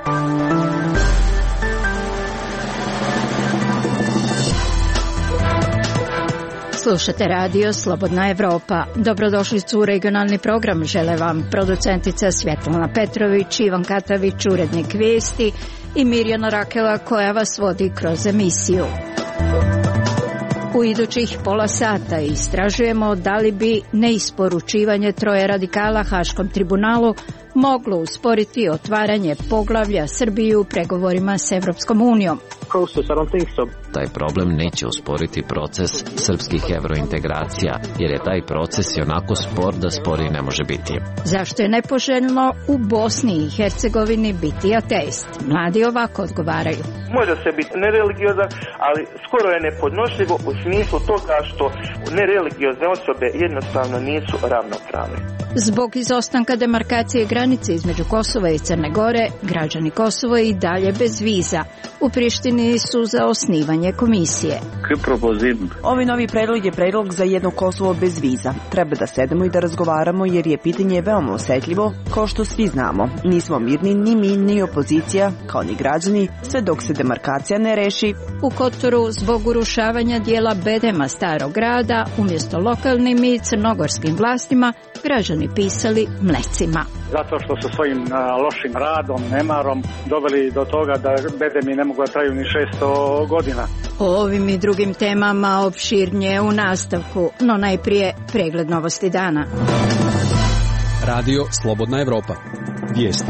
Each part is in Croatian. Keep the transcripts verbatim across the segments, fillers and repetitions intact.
Slušate radio Slobodna Evropa. Dobrodošli u regionalni program. Žele vam producentica Svjetlana Petrović, Ivan Katavić, urednik vijesti i Mirjana Rakela koja vas vodi kroz emisiju. U idućih pola sata istražujemo da li bi neisporučivanje troje radikala Haškom tribunalu moglo usporiti otvaranje poglavlja Srbije u pregovorima s Evropskom unijom. Taj problem neće usporiti proces srpskih evrointegracija, jer je taj proces i onako spor da spori ne može biti. Zašto je nepoželjno u Bosni i Hercegovini biti ateist? Mladi ovako odgovaraju. Može se biti nereligiozan, ali skoro je nepodnošljivo u smislu toga što nereligiozne osobe jednostavno nisu ravnopravne. Zbog izostanka demarkacije granice između Kosova i Crne Gore, građani Kosova i dalje bez viza. U Prištini su za osnivanje komisije. Ovi novi predlog je predlog za jedno Kosovo bez viza. Treba da sedemo i da razgovaramo jer je pitanje veoma osjetljivo, kao što svi znamo. Nismo mirni ni mi, ni opozicija, kao ni građani, sve dok se demarkacija ne reši. U Kotoru zbog urušavanja dijela bedema starog grada, umjesto lokalnim i crnogorskim vlastima, građani pisali mlecima. Zato što su svojim a, lošim radom, nemarom doveli do toga da bedemi ne mogu da traju ni šesto godina. O ovim i drugim temama opširnije u nastavku, no najprije pregled novosti dana. Radio Slobodna Evropa. Vijesti.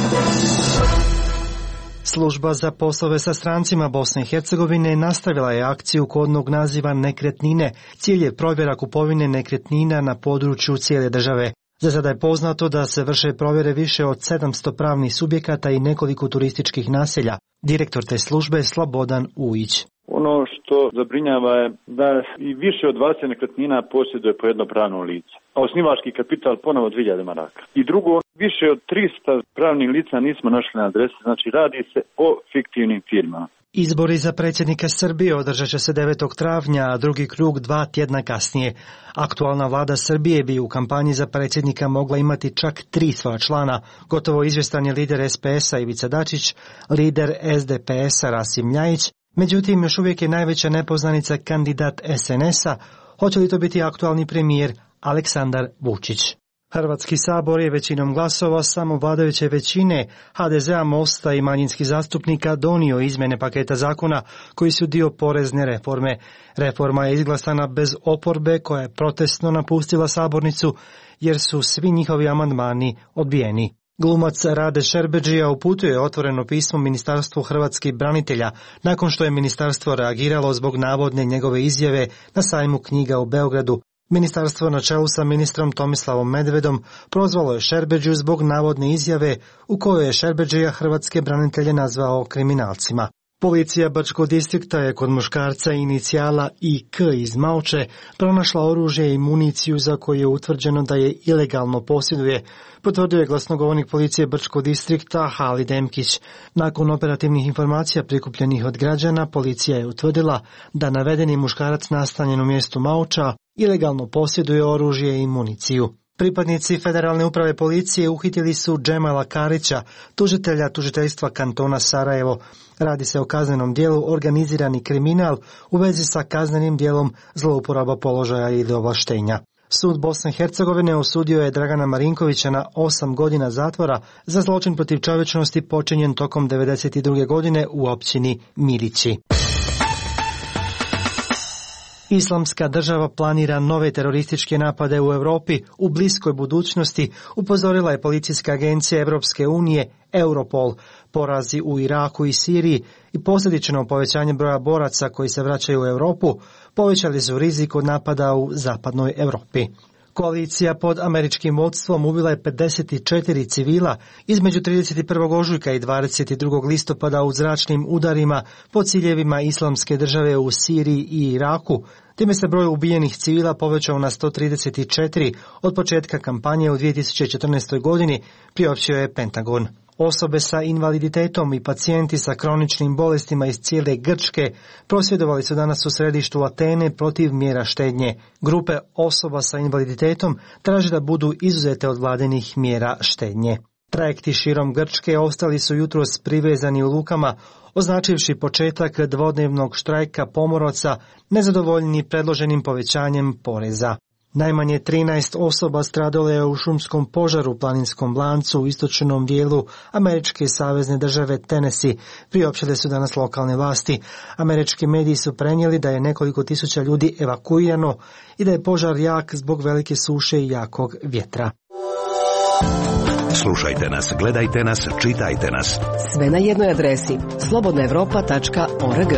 Služba za poslove sa strancima Bosne i Hercegovine nastavila je akciju kodnog naziva Nekretnine. Cilj je provjera kupovine nekretnina na području cijele države. Za sada je poznato da se vrše provjere više od sedamsto pravnih subjekata i nekoliko turističkih naselja. Direktor te službe je Slobodan Ujić. Ono što zabrinjava je da i više od dvadeset nekretnina posjeduje po jedno pravno lice, a osnivački kapital ponovo dvije hiljade maraka. I drugo, više od tristo pravnih lica nismo našli na adresi, znači radi se o fiktivnim firmama. Izbori za predsjednika Srbije održat će se devetog travnja, a drugi krug dva tjedna kasnije. Aktualna vlada Srbije bi u kampanji za predsjednika mogla imati čak tri svoja člana. Gotovo izvjestan je lider es pe esa Ivica Dačić, lider es de pe esa Rasim Ljajić. Međutim, još uvijek je najveća nepoznanica kandidat es en esa. Hoće li to biti aktualni premijer Aleksandar Vučić? Hrvatski sabor je većinom glasova samo vladajuće većine ha de zea, Mosta i manjinskih zastupnika donio izmjene paketa zakona koji su dio porezne reforme. Reforma je izglasana bez oporbe koja je protestno napustila sabornicu jer su svi njihovi amandmani odbijeni. Glumac Rade Šerbedžija uputio je otvoreno pismo Ministarstvu hrvatskih branitelja nakon što je ministarstvo reagiralo zbog navodne njegove izjave na sajmu knjiga u Beogradu. Ministarstvo na čelu sa ministrom Tomislavom Medvedom prozvalo je Šerbedžiju zbog navodne izjave u kojoj je Šerbedžija hrvatske branitelje nazvao kriminalcima. Policija Bačkog distrikta je kod muškarca inicijala I K iz Mauče pronašla oružje i municiju za koju je utvrđeno da je ilegalno posjeduje, potvrdio je glasnogovornik policije Bačkog distrikta Halid Emkić. Nakon operativnih informacija prikupljenih od građana, policija je utvrdila da navedeni muškarac nastanjen u mjestu Mauča ilegalno posjeduje oružje i municiju. Pripadnici Federalne uprave policije uhitili su Džemala Karića, tužitelja tužiteljstva kantona Sarajevo. Radi se o kaznenom dijelu organizirani kriminal u vezi sa kaznenim dijelom zlouporaba položaja ili ovlaštenja. Sud Bosne i Hercegovine osudio je Dragana Marinkovića na osam godina zatvora za zločin protiv čovječnosti počinjen tokom devedeset druge godine u općini Milići. Islamska država planira nove terorističke napade u Europi u bliskoj budućnosti, upozorila je policijska agencija Europske unije Europol. Porazi u Iraku i Siriji i posljedično povećanje broja boraca koji se vraćaju u Europu povećali su rizik od napada u zapadnoj Europi. Koalicija pod američkim vodstvom ubila je pedeset četiri civila između trideset prvog ožujka i dvadeset drugog listopada u zračnim udarima po ciljevima Islamske države u Siriji i Iraku. Time se broj ubijenih civila povećao na sto trideset četiri od početka kampanje u dvije tisuće četrnaestoj godini, priopćio je Pentagon. Osobe sa invaliditetom i pacijenti sa kroničnim bolestima iz cijele Grčke prosvjedovali su danas u središtu Atene protiv mjera štednje. Grupe osoba sa invaliditetom traže da budu izuzete od vladinih mjera štednje. Trajekti širom Grčke ostali su jutros privezani u lukama, označivši početak dvodnevnog štrajka pomoraca nezadovoljni predloženim povećanjem poreza. Najmanje trinaest osoba stradalo je u šumskom požaru u planinskom lancu u istočnom dijelu američke savezne države Tennessee, priopćile su danas lokalne vlasti. Američki mediji su prenijeli da je nekoliko tisuća ljudi evakuirano i da je požar jak zbog velike suše i jakog vjetra. Slušajte nas, gledajte nas, čitajte nas. Sve na jednoj adresi slobodna evropa tačka org.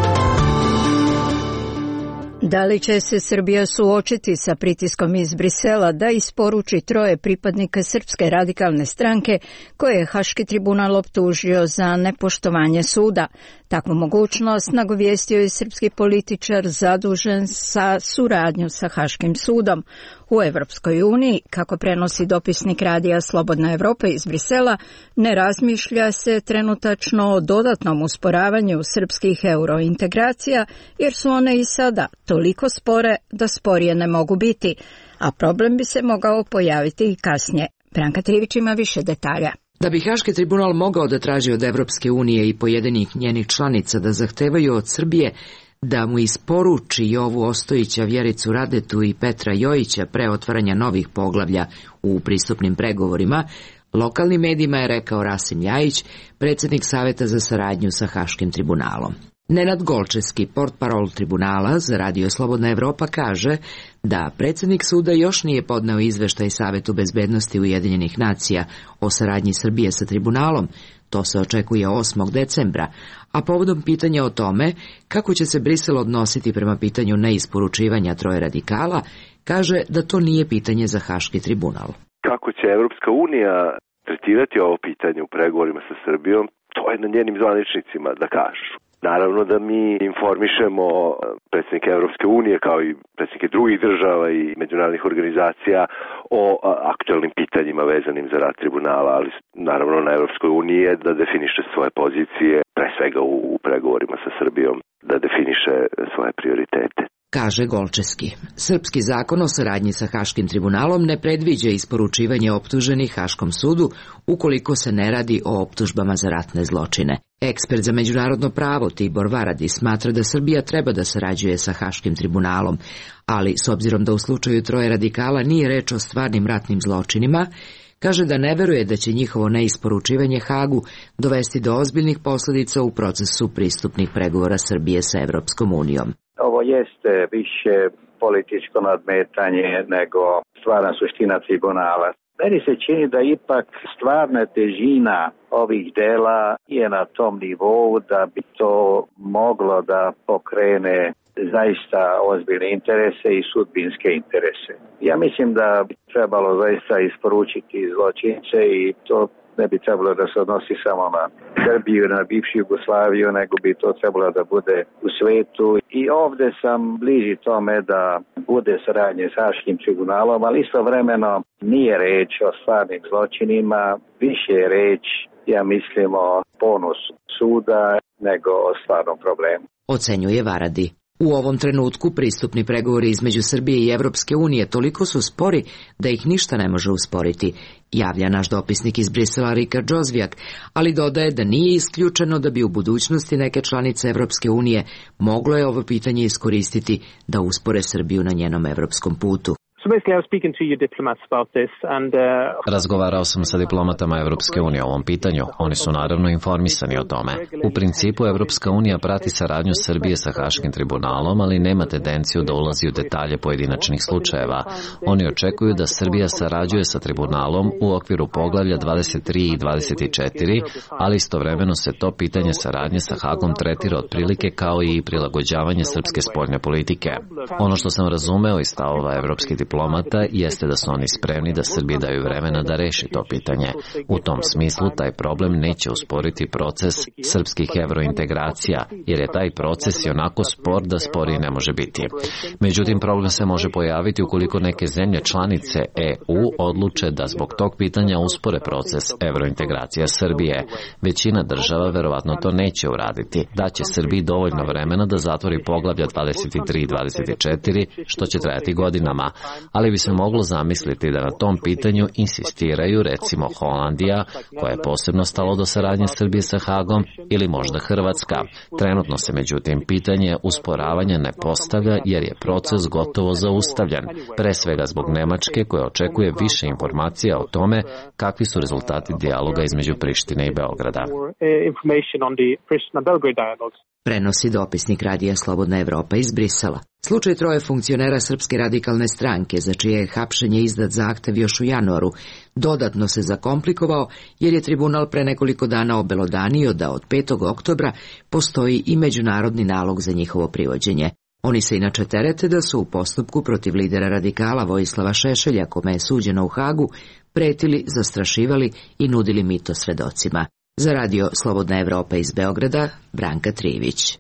Da li će se Srbija suočiti sa pritiskom iz Brisela da isporuči troje pripadnika Srpske radikalne stranke koje je Haški tribunal optužio za nepoštovanje suda? Takvu mogućnost nagovijestio je srpski političar zadužen za suradnju sa Haškim sudom. U Evropskoj uniji, kako prenosi dopisnik radija Slobodna Evropa iz Brisela, ne razmišlja se trenutačno o dodatnom usporavanju srpskih eurointegracija, jer su one i sada toliko spore da sporije ne mogu biti, a problem bi se mogao pojaviti i kasnije. Branka Trivić ima više detalja. Da bi Haški tribunal mogao da traži od Evropske unije i pojedinih njenih članica da zahtevaju od Srbije da mu isporuči Jovu Ostojića, Vjericu Radetu i Petra Jojića pre otvaranja novih poglavlja u pristupnim pregovorima, lokalnim medijima je rekao Rasim Ljajić, predsjednik Saveta za saradnju sa Haškim tribunalom. Nenad Golčevski, portparol tribunala za Radio Slobodna Evropa, kaže da predsjednik suda još nije podneo izveštaj Savetu bezbednosti Ujedinjenih nacija o saradnji Srbije sa tribunalom. To se očekuje osmog decembra, a povodom pitanja o tome kako će se Brisel odnositi prema pitanju neisporučivanja troje radikala, kaže da to nije pitanje za Haški tribunal. Kako će Evropska unija tretirati ovo pitanje u pregovorima sa Srbijom, to je na njenim zvaničnicima da kažu. Naravno da mi informišemo predsjednike Evropske unije kao i predsjednike drugih država i međunarodnih organizacija o aktualnim pitanjima vezanim za rad tribunala, ali naravno na Evropskoj uniji je da definiše svoje pozicije, pre svega u, u pregovorima sa Srbijom, da definiše svoje prioritete. Kaže Golčevski. Srpski zakon o saradnji sa Haškim tribunalom ne predviđa isporučivanje optuženih Haškom sudu ukoliko se ne radi o optužbama za ratne zločine. Ekspert za međunarodno pravo Tibor Varadi smatra da Srbija treba da sarađuje sa Haškim tribunalom, ali s obzirom da u slučaju troje radikala nije reč o stvarnim ratnim zločinima, kaže da ne veruje da će njihovo neisporučivanje Hagu dovesti do ozbiljnih posljedica u procesu pristupnih pregovora Srbije sa Evropskom unijom. Ovo jeste više političko nadmetanje nego stvarna suština tribunala. Meni se čini da ipak stvarna težina ovih dela je na tom nivou da bi to moglo da pokrene zaista ozbiljne interese i sudbinske interese. Ja mislim da bi trebalo zaista isporučiti zločince i to ne bi trebalo da se odnosi samo na Srbiju, na bivšu Jugoslaviju, nego bi to trebalo da bude u svetu. I ovde sam bliži tome da bude saradnje s Haškim tribunalom, ali istovremeno nije reč o stvarnim zločinima, više je reč, ja mislim, o ponosu suda nego o stvarnom problemu. Ocenjuje Varadi. U ovom trenutku pristupni pregovori između Srbije i Evropske unije toliko su spori da ih ništa ne može usporiti, javlja naš dopisnik iz Brisela Rikard Džozvijak, ali dodaje da nije isključeno da bi u budućnosti neke članice Evropske unije moglo je ovo pitanje iskoristiti da uspore Srbiju na njenom evropskom putu. Razgovarao sam sa diplomatama Evropske unije o ovom pitanju. Oni su naravno informisani o tome. U principu Evropska unija prati saradnju Srbije sa Haškim tribunalom, ali nema tendenciju da ulazi u detalje pojedinačnih slučajeva. Oni očekuju da Srbija sarađuje sa tribunalom u okviru poglavlja dvadeset tri i dvadeset četiri, ali istovremeno se to pitanje saradnje sa Hagom tretira otprilike kao i prilagođavanje srpske spoljne politike. Ono što sam razumeo iz stavova evropskih diplomata jeste da su oni spremni da Srbiji daju vremena da reši to pitanje. U tom smislu taj problem neće usporiti proces srpskih evrointegracija, jer je taj proces i onako spor da sporiji ne može biti. Međutim, problem se može pojaviti ukoliko neke zemlje članice E U odluče da zbog tog pitanja uspore proces evrointegracija Srbije. Većina država verovatno to neće uraditi. Daće Srbiji dovoljno vremena da zatvori poglavlja dvadeset tri i dvadeset četiri, što će trajati godinama. ali bi se moglo zamisliti da na tom pitanju insistiraju recimo Holandija, koja je posebno stalo do saradnje Srbije sa Hagom, ili možda Hrvatska. Trenutno se međutim pitanje usporavanja ne postavlja jer je proces gotovo zaustavljen, pre svega zbog Nemačke koja očekuje više informacija o tome kakvi su rezultati dijaloga između Prištine i Beograda. Prenosi dopisnik Radija Slobodna Evropa iz Brisela. Slučaj troje funkcionera Srpske radikalne stranke, za čije je hapšenje izdat zahtev još u januaru, dodatno se zakomplikovao jer je tribunal pre nekoliko dana obelodanio da od petog oktobra postoji i međunarodni nalog za njihovo privođenje. Oni se inače terete da su u postupku protiv lidera radikala Vojislava Šešelja, kome je suđeno u Hagu, pretili, zastrašivali i nudili mito svedocima. Za Radio Slobodna Evropa iz Beograda, Branka Trivić.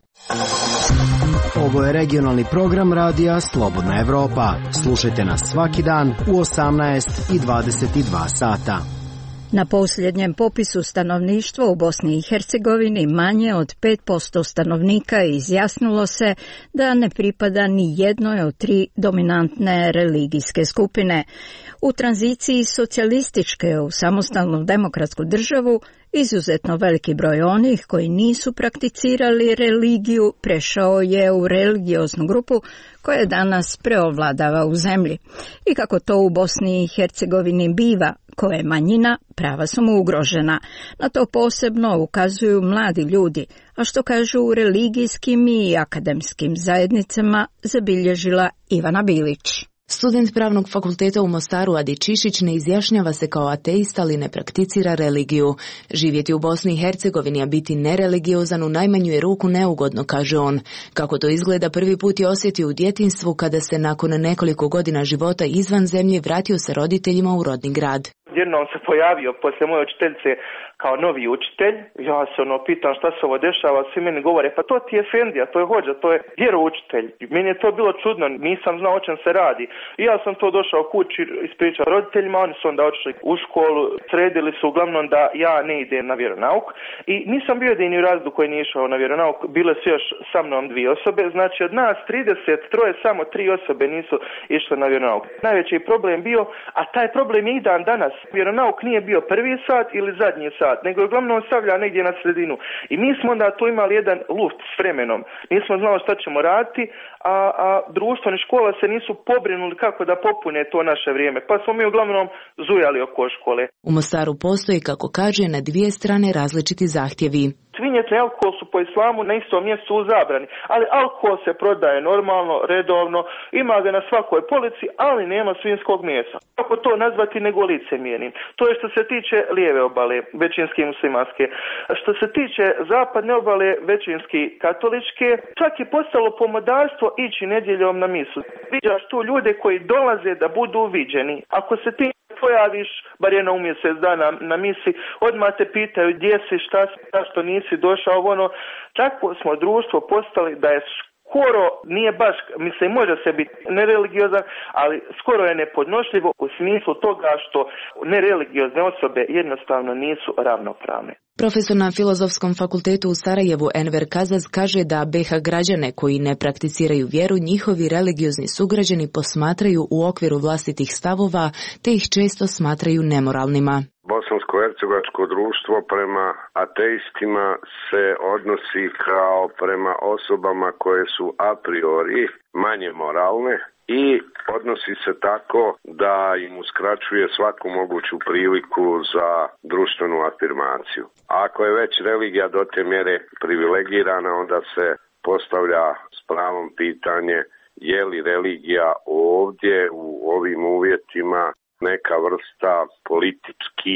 Ovo je regionalni program Radija Slobodna Evropa. Slušajte nas svaki dan u osamnaest i dvadeset dva sata. Na posljednjem popisu stanovništva u Bosni i Hercegovini manje od pet posto stanovnika izjasnilo se da ne pripada ni jednoj od tri dominantne religijske skupine. U tranziciji socijalističke u samostalnu demokratsku državu izuzetno veliki broj onih koji nisu prakticirali religiju prešao je u religioznu grupu koja danas preovladava u zemlji. I kako to u Bosni i Hercegovini biva, koja je manjina, prava su mu ugrožena. Na to posebno ukazuju mladi ljudi, a što kažu u religijskim i akademskim zajednicama, zabilježila Ivana Bilić. Student Pravnog fakulteta u Mostaru Adi Čišić ne izjašnjava se kao ateista, ali ne prakticira religiju. Živjeti u Bosni i Hercegovini, a biti nereligiozan u najmanju je ruku neugodno, kaže on. Kako to izgleda, prvi put je osjetio u djetinjstvu kada se nakon nekoliko godina života izvan zemlje vratio sa roditeljima u rodni grad. Jednom se pojavio poslije moje učiteljice kao novi učitelj. Ja se ono pitam šta se ovo dešava, svi meni govore pa to ti je Efendija, to je hođa, to je vjeroučitelj. Meni je to bilo čudno, nisam znao o čem se radi. I ja sam to došao kući, ispričao roditeljima, oni su onda otišli u školu, sredili su uglavnom da ja ne idem na vjeronauk. I nisam bio jedini u razredu koji nije išao na vjeronauk, bile su još sa mnom dvije osobe, znači od nas trideset troje samo tri osobe nisu išle na vjeronauk. Najveći problem bio, a taj problem je i dan danas. Vjeronauk nije bio prvi sat ili zadnji sat, nego je uglavnom stavlja negdje na sredinu. I mi smo onda tu imali jedan luft s vremenom. Nismo znali šta ćemo raditi, a, a društvo ni škola se nisu pobrinuli kako da popune to naše vrijeme. Pa smo mi uglavnom zujali oko škole. U Mostaru postoji, kako kaže, na dvije strane različiti zahtjevi. Svinjetni alkohol su po islamu na istom mjestu u zabrani, ali alkohol se prodaje normalno, redovno, ima ga na svakoj polici, ali nema svinjskog mesa. Kako to nazvati nego licemjernim? To je što se tiče lijeve obale, većinski muslimanske. Što se tiče zapadne obale, većinski katoličke, čak je postalo pomodarstvo ići nedjeljom na misu. Viđaš tu ljude koji dolaze da budu viđeni. Ako se ti pojaviš, bar jedno u mjesec dana na misi, odmah te pitaju gdje si, šta si, zašto nisi došao, ono, tako smo društvo postali da je skoro, nije baš, mislim, može se biti nereligiozan, ali skoro je nepodnošljivo u smislu toga što nereligiozne osobe jednostavno nisu ravnopravne. Profesor na Filozofskom fakultetu u Sarajevu Enver Kazaz kaže da be ha građane koji ne prakticiraju vjeru njihovi religiozni sugrađani posmatraju u okviru vlastitih stavova, te ih često smatraju nemoralnima. Bosansko-hercegovačko društvo prema ateistima se odnosi kao prema osobama koje su a priori manje moralne i odnosi se tako da im uskraćuje svaku moguću priliku za društvenu afirmaciju. Ako je već religija do te mjere privilegirana, onda se postavlja s pravom pitanje je li religija ovdje u ovim uvjetima neka vrsta politički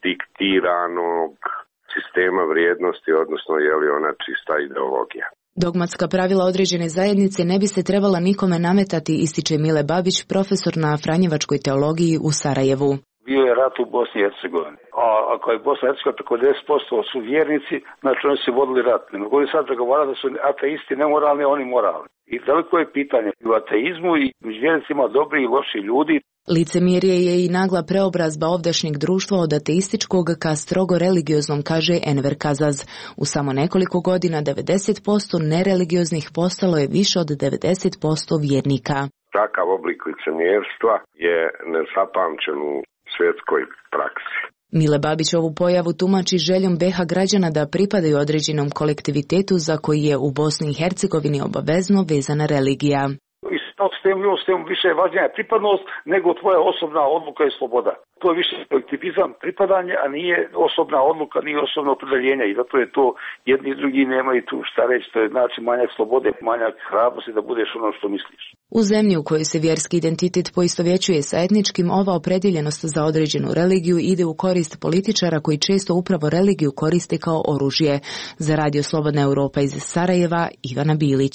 diktiranog sistema vrijednosti, odnosno je li ona čista ideologija. Dogmatska pravila određene zajednice ne bi se trebala nikome nametati, ističe Mile Babić, profesor na Franjevačkoj teologiji u Sarajevu. Bio je rat u Bosni i Hercegovini, a ako je Bosna i Hercegovina preko deset posto su vjernici, znači oni su vodili rat. Ne mogu sad zagovarati da su ateisti nemoralni, a oni moralni. I veliko je pitanje u ateizmu i u vjernicima dobri i loši ljudi. Licemjerje je i nagla preobrazba ovdašnjeg društva od ateističkog ka strogo religioznom, kaže Enver Kazaz. U samo nekoliko godina devedeset posto nereligioznih postalo je više od devedeset posto vjernika. Takav oblik licemjerstva je nezapamćen u svjetskoj praksi. Mile Babić ovu pojavu tumači željom be ha građana da pripadaju određenom kolektivitetu za koji je u Bosni i Hercegovini obavezno vezana religija. S tem, s tem više je važnija pripadnost nego tvoja osobna odluka i sloboda. To je više kolektivizam, pripadanje, a nije osobna odluka, nije osobno opredeljenje i zato je to jedni i drugi nemaju tu šta reći, to je znači manjak slobode, manjak hrabrosti da budeš ono što misliš. U zemlji u kojoj se vjerski identitet poistovjećuje sa etničkim, ova opredjeljenost za određenu religiju ide u korist političara koji često upravo religiju koriste kao oružje. Za Radio Slobodna Europa iz Sarajeva, Ivana Bilić.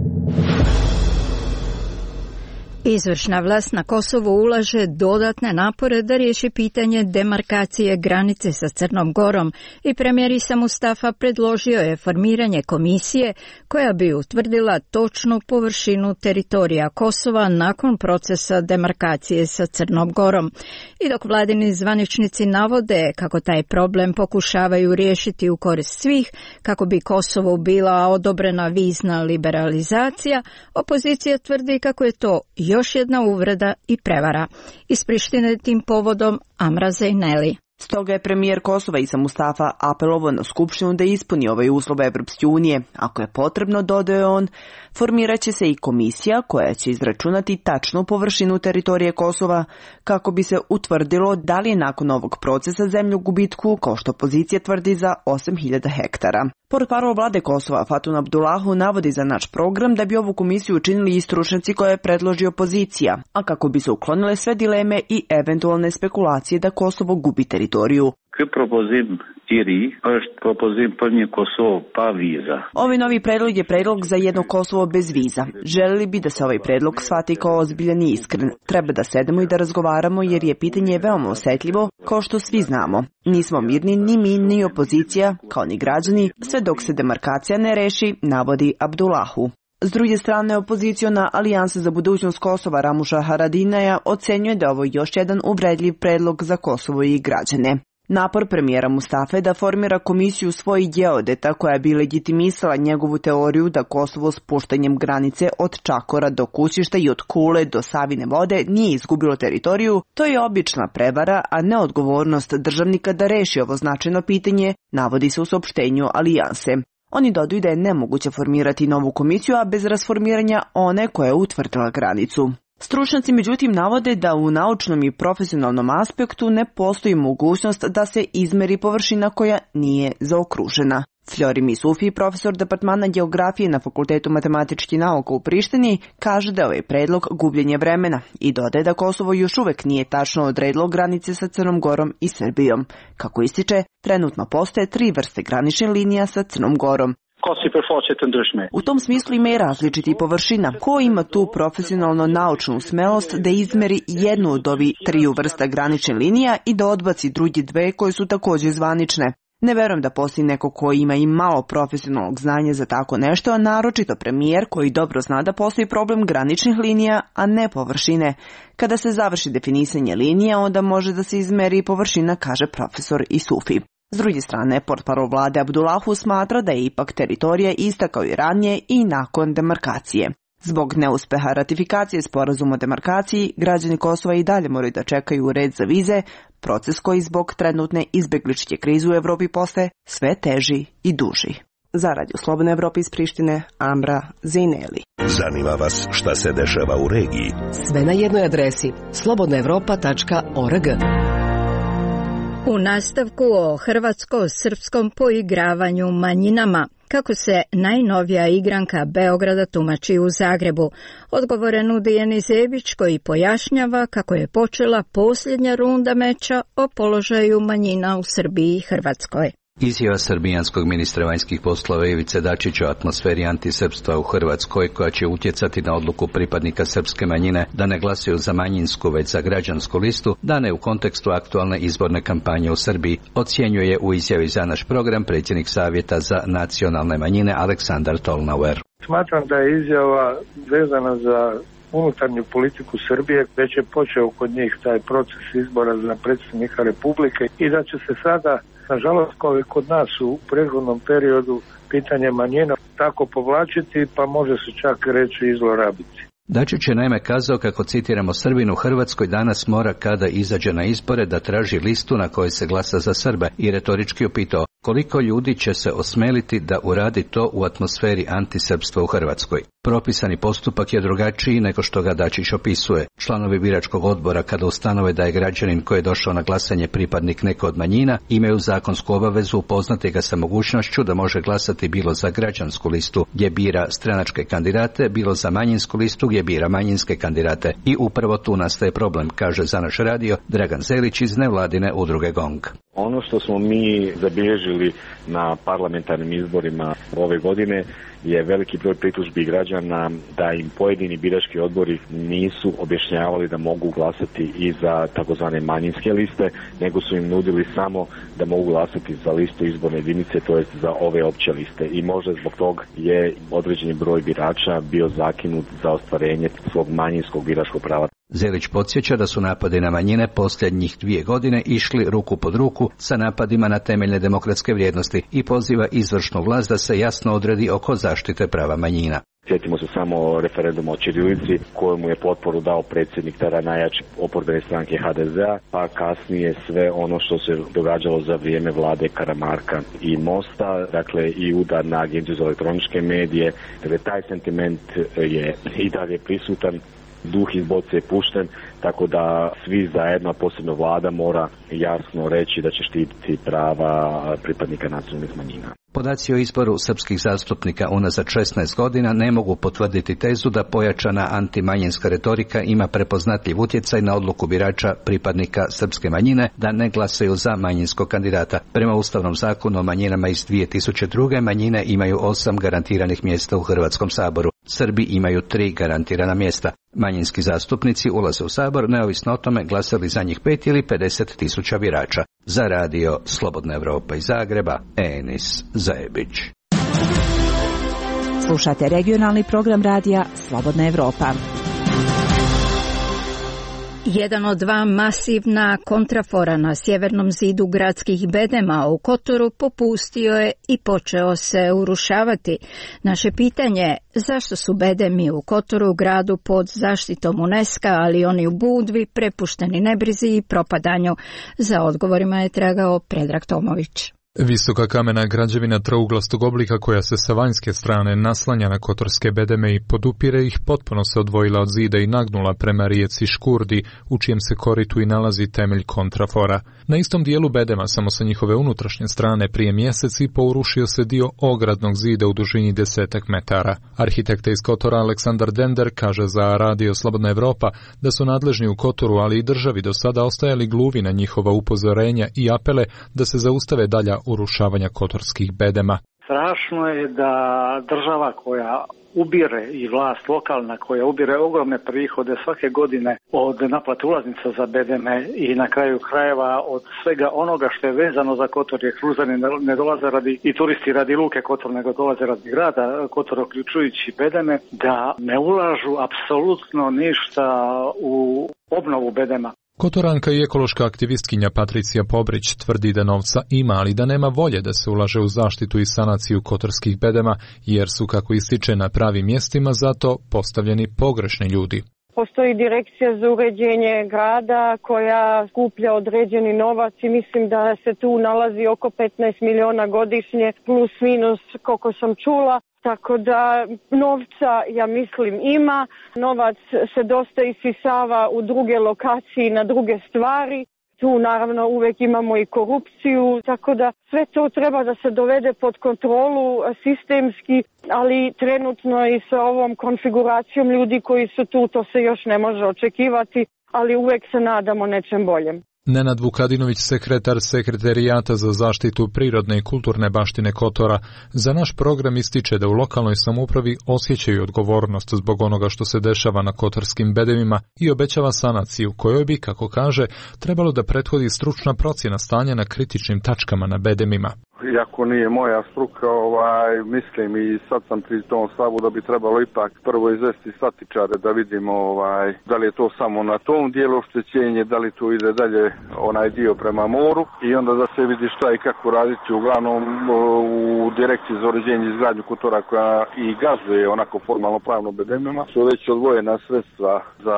Izvršna vlast na Kosovu ulaže dodatne napore da riješi pitanje demarkacije granice sa Crnom Gorom i premijer Isa Mustafa predložio je formiranje komisije koja bi utvrdila točnu površinu teritorija Kosova nakon procesa demarkacije sa Crnom Gorom. I dok vladini zvaničnici navode kako taj problem pokušavaju riješiti u korist svih, kako bi Kosovu bila odobrena vizna liberalizacija, opozicija tvrdi kako je to još jedna uvreda i prevara. Iz Prištine tim povodom Amra Zejneli. Stoga je premijer Kosova Isa Mustafa apelovao na Skupštinu da ispuni ovaj uslov Evropske unije. Ako je potrebno, dodaje on, formirat će se i komisija koja će izračunati tačnu površinu teritorije Kosova kako bi se utvrdilo da li je nakon ovog procesa zemlju gubitku, kao što opozicija tvrdi, za osam hiljada hektara. Portparol vlade Kosova Fatun Abdullahu navodi za naš program da bi ovu komisiju učinili i stručnjaci koje je predložio opozicija, a kako bi se uklonile sve dileme i eventualne spekulacije da Kosovo gubi teritoriju. Ovaj novi predlog je predlog za jedno Kosovo bez viza. Želeli bi da se ovaj predlog shvati kao ozbiljan i iskren. Treba da sedemo i da razgovaramo jer je pitanje veoma osjetljivo, kao što svi znamo. Nismo mirni ni mi ni opozicija, kao ni građani, sve dok se demarkacija ne reši, navodi Abdullahu. S druge strane, opoziciona Alijansa za budućnost Kosova Ramuša Haradinaja ocenjuje da ovo još jedan uvredljiv predlog za Kosovo i građane. Napor premijera Mustafe da formira komisiju svojih geodeta koja bi legitimisala njegovu teoriju da Kosovo spuštanjem granice od Čakora do Kućišta i od Kule do Savine vode nije izgubilo teritoriju, to je obična prevara, a ne odgovornost državnika da reši ovo značajno pitanje, navodi se u saopštenju Alijanse. Oni dodaju da je nemoguće formirati novu komisiju, a bez rasformiranja one koja je utvrdila granicu. Stručnjaci međutim navode da u naučnom i profesionalnom aspektu ne postoji mogućnost da se izmeri površina koja nije zaokružena. Flori Misufi, profesor departmana geografije na Fakultetu matematičkih nauka u Prištini, kaže da je ovaj predlog gubljenje vremena i dodaje da Kosovo još uvek nije tačno odredilo granice sa Crnom Gorom i Srbijom. Kako ističe, trenutno postoje tri vrste graničnih linija sa Crnom Gorom. U tom smislu ima i različiti površina. Ko ima tu profesionalno naučnu smelost da izmeri jednu od ovih triju vrsta granične linija i da odbaci drugi dve koje su također zvanične? Ne verujem da postoji neko ko ima i malo profesionalnog znanja za tako nešto, a naročito premijer koji dobro zna da postoji problem graničnih linija, a ne površine. Kada se završi definisanje linija, onda može da se izmeri i površina, kaže profesor Isufi. S druge strane, portparol vlade Abdullahu smatra da je ipak teritorija ista kao i ranije i nakon demarkacije. Zbog neuspeha ratifikacije sporazuma o demarkaciji, građani Kosova i dalje moraju da čekaju red za vize, proces koji zbog trenutne izbegličke krize u Evropi postaje sve teži i duži. Za Radio Slobodna Evropa iz Prištine, Amra Zejneli. Zanima vas šta se dešava u regiji? Sve na jednoj adresi slobodna evropa tačka org. U nastavku o hrvatsko-srpskom poigravanju manjinama, kako se najnovija igranka Beograda tumači u Zagrebu. Odgovore nudi Jeni Zebić koji pojašnjava kako je počela posljednja runda meča o položaju manjina u Srbiji i Hrvatskoj. Izjava srbijanskog ministra vanjskih poslova Ivice Dačića o atmosferi antisrpstva u Hrvatskoj, koja će utjecati na odluku pripadnika srpske manjine da ne glasuju za manjinsku već za građansku listu, dane u kontekstu aktualne izborne kampanje u Srbiji, ocjenjuje u izjavi za naš program predsjednik Savjeta za nacionalne manjine Aleksandar Tolnauer. Smatram da je izjava vezana za unutarnju politiku Srbije, već je počeo kod njih taj proces izbora za predsjednika Republike i da će se sada, nažalost, kao i kod nas u prethodnom periodu, pitanje manjina tako povlačiti, pa može se čak reći i zlorabiti. Dačić je naime kazao kako, citiramo, Srbin u Hrvatskoj danas mora kada izađe na izbore da traži listu na kojoj se glasa za Srbe i retorički upitao koliko ljudi će se osmeliti da uradi to u atmosferi antisrpstva u Hrvatskoj. Propisani postupak je drugačiji nego što ga Dačić opisuje. Članovi biračkog odbora, kada ustanove da je građanin koji je došao na glasanje pripadnik neke od manjina, imaju zakonsku obavezu upoznati ga sa mogućnošću da može glasati bilo za građansku listu gdje bira stranačke kandidate, bilo za manjinsku listu gdje bira manjinske kandidate. I upravo tu nastaje problem, kaže za naš radio Dragan Zelić iz nevladine udruge GONG. Ono što smo mi zabilježili na parlamentarnim izborima ove godine je veliki broj pritužbi građana da im pojedini birački odbori nisu objašnjavali da mogu glasati i za takozvane manjinske liste, nego su im nudili samo da mogu glasati za listu izborne jedinice, to jest za ove opće liste. I možda zbog toga je određeni broj birača bio zakinut za ostvarenje svog manjinskog biračkog prava. Zelić podsjeća da su napadi na manjine posljednjih dvije godine išli ruku pod ruku sa napadima na temeljne demokratske vrijednosti i poziva izvršnu vlast da se jasno odredi oko zaštite prava manjina. Sjetimo se samo referenduma o ćirilici kojemu je potporu dao predsjednik tada najjače oporbene stranke ha de zea, pa kasnije sve ono što se događalo za vrijeme vlade Karamarka i Mosta, dakle i udar na Agenciju za elektroničke medije, dakle taj sentiment je i dalje prisutan. Duh iz boce je pušten, tako da svi zajedno, a posebno vlada, mora jasno reći da će štititi prava pripadnika nacionalnih manjina. Podaci o izboru srpskih zastupnika unazad šesnaest godina ne mogu potvrditi tezu da pojačana antimanjinska retorika ima prepoznatljiv utjecaj na odluku birača pripadnika srpske manjine da ne glasaju za manjinskog kandidata. Prema Ustavnom zakonu o manjinama iz dvije tisuće druge. manjine imaju osam garantiranih mjesta u Hrvatskom saboru. Srbi imaju tri garantirana mjesta. Manjinski zastupnici ulaze u sabor neovisno o tome glasali za njih pet ili pedeset tisuća birača. Za radio Slobodna Evropa iz Zagreba, Enis Zajebić. Slušate regionalni program radija Slobodna Evropa. Jedan od dva masivna kontrafora na sjevernom zidu gradskih bedema u Kotoru popustio je i počeo se urušavati. Naše pitanje, zašto su bedemi u Kotoru, gradu pod zaštitom UNESCO, ali oni u Budvi, prepušteni nebrizi i propadanju? Za odgovorima je tragao Predrag Tomović. Visoka kamena građevina trouglastog oblika koja se sa vanjske strane naslanja na kotorske bedeme i podupire ih potpuno se odvojila od zida i nagnula prema rijeci Škurdi, u čijem se koritu i nalazi temelj kontrafora. Na istom dijelu bedema, samo sa njihove unutrašnje strane, prije mjesec i po urušio se dio ogradnog zida u dužini desetak metara. Arhitekta iz Kotora Aleksandar Dender kaže za radio Slobodna Evropa da su nadležni u Kotoru, ali i državi do sada ostajali gluvi na njihova upozorenja i apele da se zaustave dalja urušavanja kotorskih bedema. Strašno je da država koja ubire i vlast lokalna koja ubire ogromne prihode svake godine od naplate ulaznica za bedeme i na kraju krajeva od svega onoga što je vezano za Kotor, jer kruzani ne dolaze radi i turisti radi luke Kotor, nego dolaze radi grada Kotor, uključujući bedeme, da ne ulažu apsolutno ništa u obnovu bedema. Kotoranka i ekološka aktivistkinja Patricija Pobrić tvrdi da novca ima, ali da nema volje da se ulaže u zaštitu i sanaciju kotorskih bedema, jer su, kako ističe, na pravim mjestima zato postavljeni pogrešni ljudi. Postoji direkcija za uređenje grada koja skuplja određeni novac i mislim da se tu nalazi oko petnaest miliona godišnje, plus minus koliko sam čula. Tako da novca, ja mislim, ima. Novac se dosta isisava u druge lokacije, na druge stvari. Tu naravno uvijek imamo i korupciju, tako da sve to treba da se dovede pod kontrolu sistemski, ali trenutno i sa ovom konfiguracijom ljudi koji su tu, to se još ne može očekivati, ali uvijek se nadamo nečem boljem. Nenad Vukadinović, sekretar Sekretarijata za zaštitu prirodne i kulturne baštine Kotora, za naš program ističe da u lokalnoj samoupravi osjećaju odgovornost zbog onoga što se dešava na kotorskim bedemima i obećava sanaciju, kojoj bi, kako kaže, trebalo da prethodi stručna procjena stanja na kritičnim tačkama na bedemima. iako nije moja struka, ovaj, mislim i sad sam pri tom stavu da bi trebalo ipak prvo izvesti statičare da vidimo ovaj, da li je to samo na tom dijelu oštećenje, da li to ide dalje onaj dio prema moru i onda da se vidi šta i kako raditi. Uglavnom u direkciji za uređenje i izgradnju kultura koja i gazduje onako formalno pravno bedemima su već odvojena sredstva za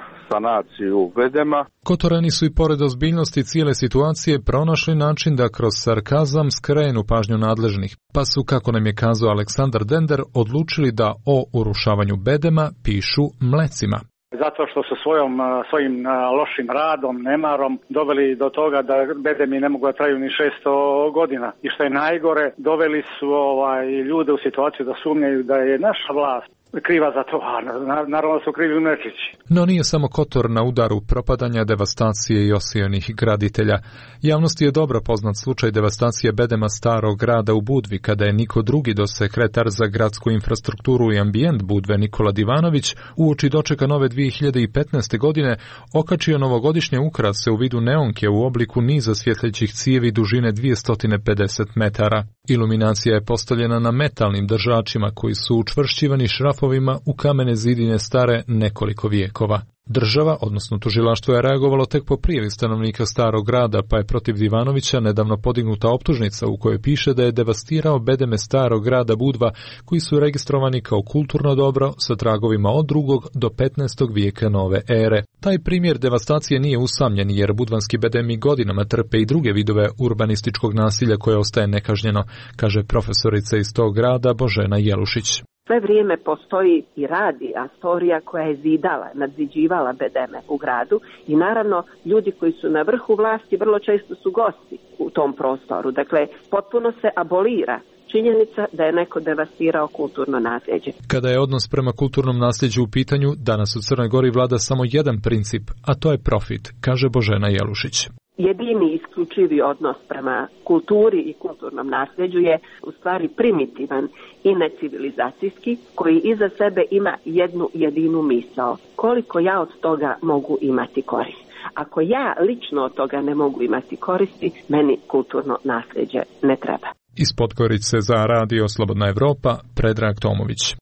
sanaciju bedema. Kotorani su i pored ozbiljnosti cijele situacije pronašli način da kroz sarkazam skrenu pažnju nadležnih, pa su, kako nam je kazao Aleksandar Dender, odlučili da o urušavanju bedema pišu mlecima. Zato što su svojom, svojim lošim radom, nemarom doveli do toga da bedemi ne mogu da traju ni šesto godina. I što je najgore, doveli su ovaj, ljude u situaciju da sumnjaju da je naša vlast kriva za to, a naravno su krivi Mlečići. No nije samo Kotor na udaru propadanja, devastacije i osijenih graditelja. Javnosti je dobro poznat slučaj devastacije bedema starog grada u Budvi, kada je niko drugi do sekretar za gradsku infrastrukturu i ambijent Budve Nikola Divanović uoči dočeka nove dvije hiljade petnaeste. godine okačio novogodišnje ukrase u vidu neonke u obliku niza svjetlećih cijevi dužine dvjesto pedeset metara. Iluminacija je postavljena na metalnim držačima koji su učvršćivani šrafovima u kamene zidine stare nekoliko vijekova. Država, odnosno tužilaštvo, je reagovalo tek po prijavi stanovnika starog grada, pa je protiv Divanovića nedavno podignuta optužnica u kojoj piše da je devastirao bedeme starog grada Budva, koji su registrovani kao kulturno dobro sa tragovima od drugog do petnaestog vijeka nove ere. Taj primjer devastacije nije usamljen, jer budvanski bedemi godinama trpe i druge vidove urbanističkog nasilja koje ostaje nekažnjeno, kaže profesorica iz tog grada Božena Jelušić. Sve vrijeme postoji i radi Astorija koja je zidala, nadziđivala bedeme u gradu i naravno ljudi koji su na vrhu vlasti vrlo često su gosti u tom prostoru. Dakle, potpuno se abolira činjenica da je neko devastirao kulturno nasljeđe. Kada je odnos prema kulturnom nasljeđu u pitanju, danas u Crnoj Gori vlada samo jedan princip, a to je profit, kaže Božena Jelušić. Jedini isključivi odnos prema kulturi i kulturnom nasljeđu je u stvari primitivan i necivilizacijski, koji iza sebe ima jednu jedinu misao. Koliko ja od toga mogu imati korist? Ako ja lično od toga ne mogu imati koristi, meni kulturno nasljeđe ne treba. Iz Podgorice za Radio Slobodna Evropa, Predrag Tomović.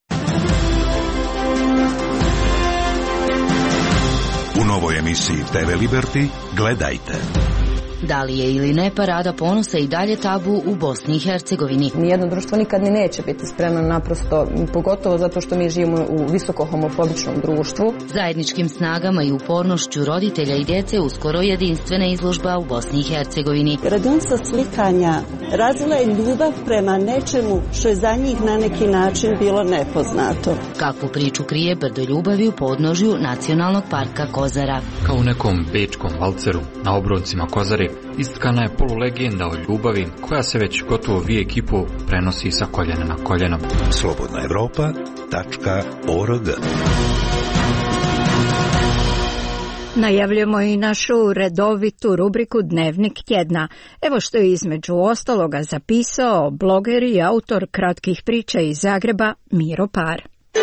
U novoj emisiji te ve Liberty gledajte. Da li je ili ne parada ponosa i dalje tabu u Bosni i Hercegovini? Nijedno društvo nikad ni neće biti spremno, naprosto, pogotovo zato što mi živimo u visoko homofobičnom društvu. Zajedničkim snagama i upornošću roditelja i djece uskoro jedinstvena izložba u Bosni i Hercegovini. Radionica slikanja razvila je ljubav prema nečemu što je za njih na neki način bilo nepoznato. Kakvu priču krije brdo ljubavi u podnožju Nacionalnog parka Kozara? Kao u nekom bečkom valceru na obroncima Kozare istkana je polulegenda o ljubavi koja se već gotovo vijek i pol prenosi sa koljena na koljeno. slobodna evropa tačka org. Najavljamo i našu redovitu rubriku Dnevnik tjedna. Evo što je između ostaloga zapisao bloger i autor kratkih priča iz Zagreba Miro Par.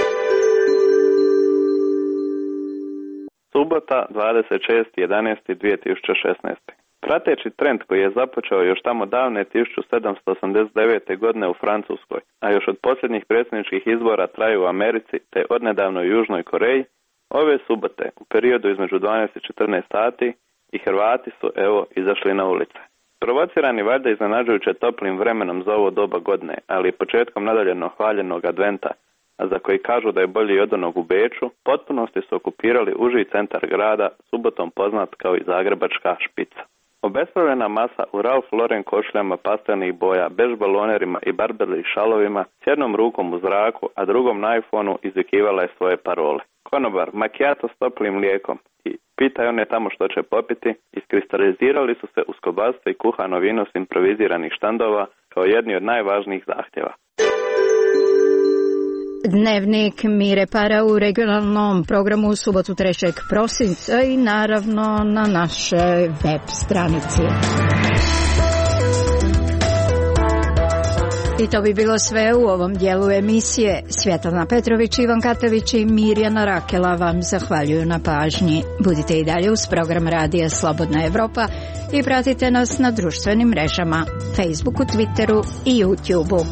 Subota, dvadeset šesti jedanaesti dvije tisuće šesnaeste. Prateći trend koji je započeo još tamo davne tisuću sedamsto osamdeset devete. godine u Francuskoj, a još od posljednjih predsjedničkih izbora traju u Americi te odnedavno u Južnoj Koreji, ove subote, u periodu između dvanaest i četrnaest sati, i Hrvati su, evo, izašli na ulice. Provocirani valjda iznenađujuće toplim vremenom za ovo doba godine, ali i početkom nadaljeno hvaljenog adventa, a za koji kažu da je bolji od onog u Beču, potpunosti su okupirali uži centar grada, subotom poznat kao i Zagrebačka špica. Obespravljena masa u Ralph Lauren košuljama pastelnih boja, bež balonerima i barbeli šalovima, s jednom rukom u zraku, a drugom na iPhoneu izvikivala je svoje parole. Konobar, macchiato s toplim mlijekom i pitaj one tamo što će popiti, iskristalizirali su se uz kobasice i kuhano vino s improviziranih štandova kao jedni od najvažnijih zahtjeva. Dnevnik Mire Para u regionalnom programu u subotu trećeg prosinca i naravno na našoj web stranici. I to bi bilo sve u ovom dijelu emisije. Svjetlana Petrović, Ivan Katavić i Mirjana Rakela vam zahvaljuju na pažnji. Budite i dalje uz program radija Slobodna Evropa i pratite nas na društvenim mrežama Facebooku, Twitteru i YouTubeu.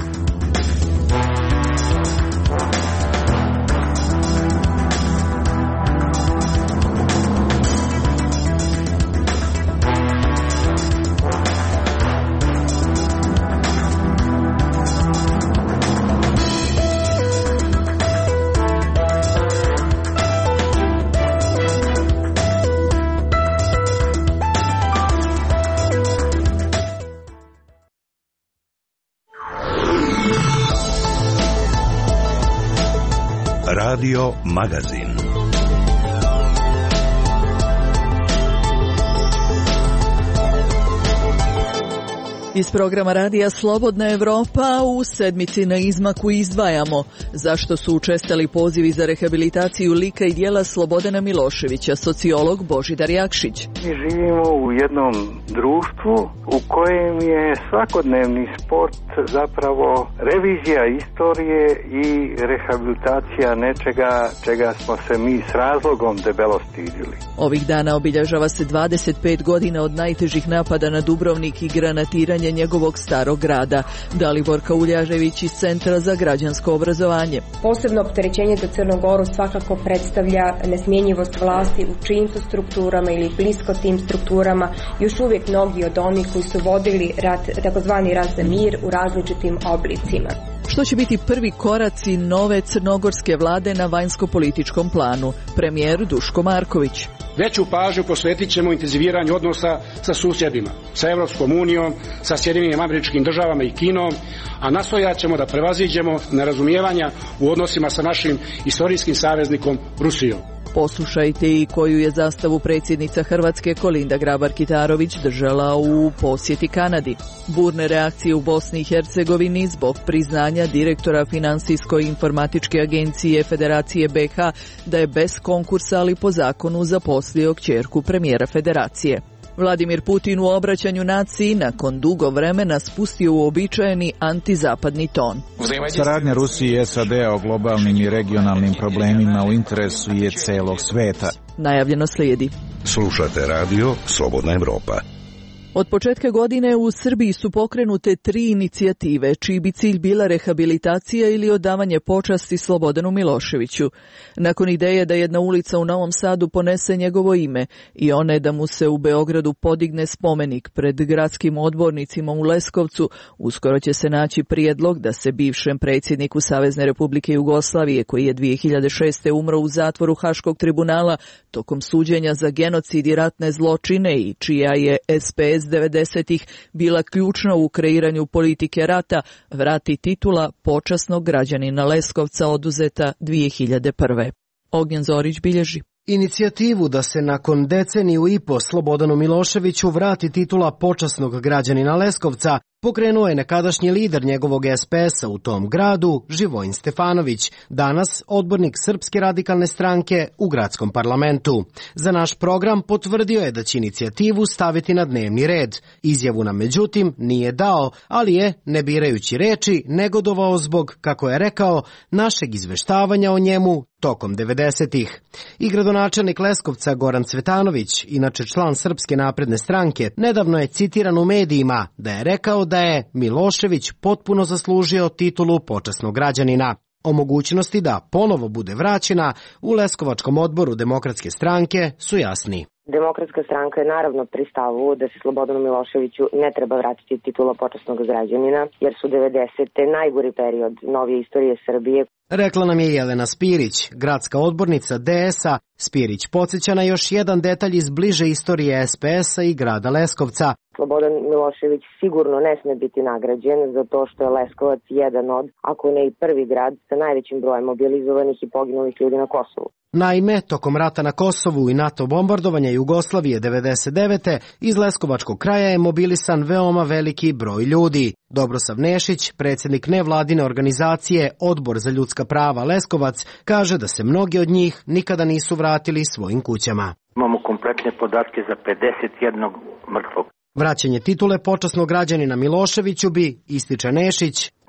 Radio Magazin. Iz programa radija Slobodna Evropa u sedmici na izmaku izdvajamo zašto su učestali pozivi za rehabilitaciju lika i djela Slobodana Miloševića, sociolog Božidar Jakšić. Mi živimo u jednom društvu u kojem je svakodnevni sport zapravo revizija istorije i rehabilitacija nečega čega smo se mi s razlogom debelo stidili. Ovih dana obilježava se dvadeset pet godina od najtežih napada na Dubrovnik i granatiranje njegovog starog grada. Dalibor Kauljažević iz Centra za građansko obrazovanje. Posebno opterećenje za Crnu Goru svakako predstavlja nesmjenjivost vlasti u čijim su strukturama ili blisko tim strukturama još uvijek mnogi od onih koji su vodili rat, takozvani rat za mir u različitim oblicima. Što će biti prvi koraci nove crnogorske vlade na vanjsko-političkom planu? Premijer Duško Marković. Veću pažnju posvetit ćemo intenziviranju odnosa sa susjedima, sa Europskom unijom, sa Sjedinjenim Američkim Državama i Kinom, a nastojat ćemo da prevaziđemo nerazumijevanja u odnosima sa našim istorijskim saveznikom Rusijom. Poslušajte i koju je zastavu predsjednica Hrvatske Kolinda Grabar-Kitarović držala u posjeti Kanadi. Burne reakcije u Bosni i Hercegovini zbog priznanja direktora Finansijsko-informatičke agencije Federacije B iH da je bez konkursa, ali po zakonu zaposlio kćerku premijera Federacije. Vladimir Putin u obraćanju naciji nakon dugo vremena spustio uobičajeni antizapadni ton. Saradnja Rusije i S A D-a o globalnim i regionalnim problemima u interesu je celog sveta. Najavljeno slijedi. Slušate radio Slobodna Evropa. Od početka godine u Srbiji su pokrenute tri inicijative, čiji bi cilj bila rehabilitacija ili odavanje počasti Slobodanu Miloševiću. Nakon ideje da jedna ulica u Novom Sadu ponese njegovo ime i one da mu se u Beogradu podigne spomenik pred gradskim odbornicima u Leskovcu, uskoro će se naći prijedlog da se bivšem predsjedniku Savezne Republike Jugoslavije, koji je dvije hiljade šeste. umro u zatvoru Haškog tribunala tokom suđenja za genocid i ratne zločine i čija je S P S devedesetih bila ključna u kreiranju politike rata, vrati titula počasnog građanina Leskovca oduzeta dvije hiljade prve. Ognjen Zorić bilježi. Inicijativu da se nakon deceniju i po Slobodanu Miloševiću vrati titula počasnog građanina Leskovca pokrenuo je nekadašnji lider njegovog S P S-a u tom gradu, Živojin Stefanović, danas odbornik Srpske radikalne stranke u gradskom parlamentu. Za naš program potvrdio je da će inicijativu staviti na dnevni red. Izjavu nam međutim nije dao, ali je, ne birajući reči, negodovao zbog, kako je rekao, našeg izveštavanja o njemu tokom devedesetih. I gradonačelnik Leskovca Goran Cvetanović, inače član Srpske napredne stranke, nedavno je citiran u medijima da je rekao da je Milošević potpuno zaslužio titulu počasnog građanina. O mogućnosti da ponovo bude vraćena u Leskovačkom odboru Demokratske stranke su jasni. Demokratska stranka je naravno pri stavu da se Slobodanu Miloševiću ne treba vratiti titula počasnog građanina, jer su devedesete najgori period novije istorije Srbije. Rekla nam je Jelena Spirić, gradska odbornica D S-a. Spirić podsjeća na još jedan detalj iz bliže istorije S P S-a i grada Leskovca. Slobodan Milošević sigurno ne sme biti nagrađen zato što je Leskovac jedan od, ako ne i prvi grad, sa najvećim brojem mobilizovanih i poginulih ljudi na Kosovu. Naime, tokom rata na Kosovu i NATO bombardovanja Jugoslavije devedeset devete iz Leskovačkog kraja je mobilisan veoma veliki broj ljudi. Dobrosav Nešić, predsjednik nevladine organizacije Odbor za ljudska prava Leskovac, kaže da se mnogi od njih nikada nisu vratili svojim kućama. Imamo kompletne podatke za pedeset jedan mrtvog. Vraćanje titule počasnog građanina Miloševiću bi, ističe Nešić,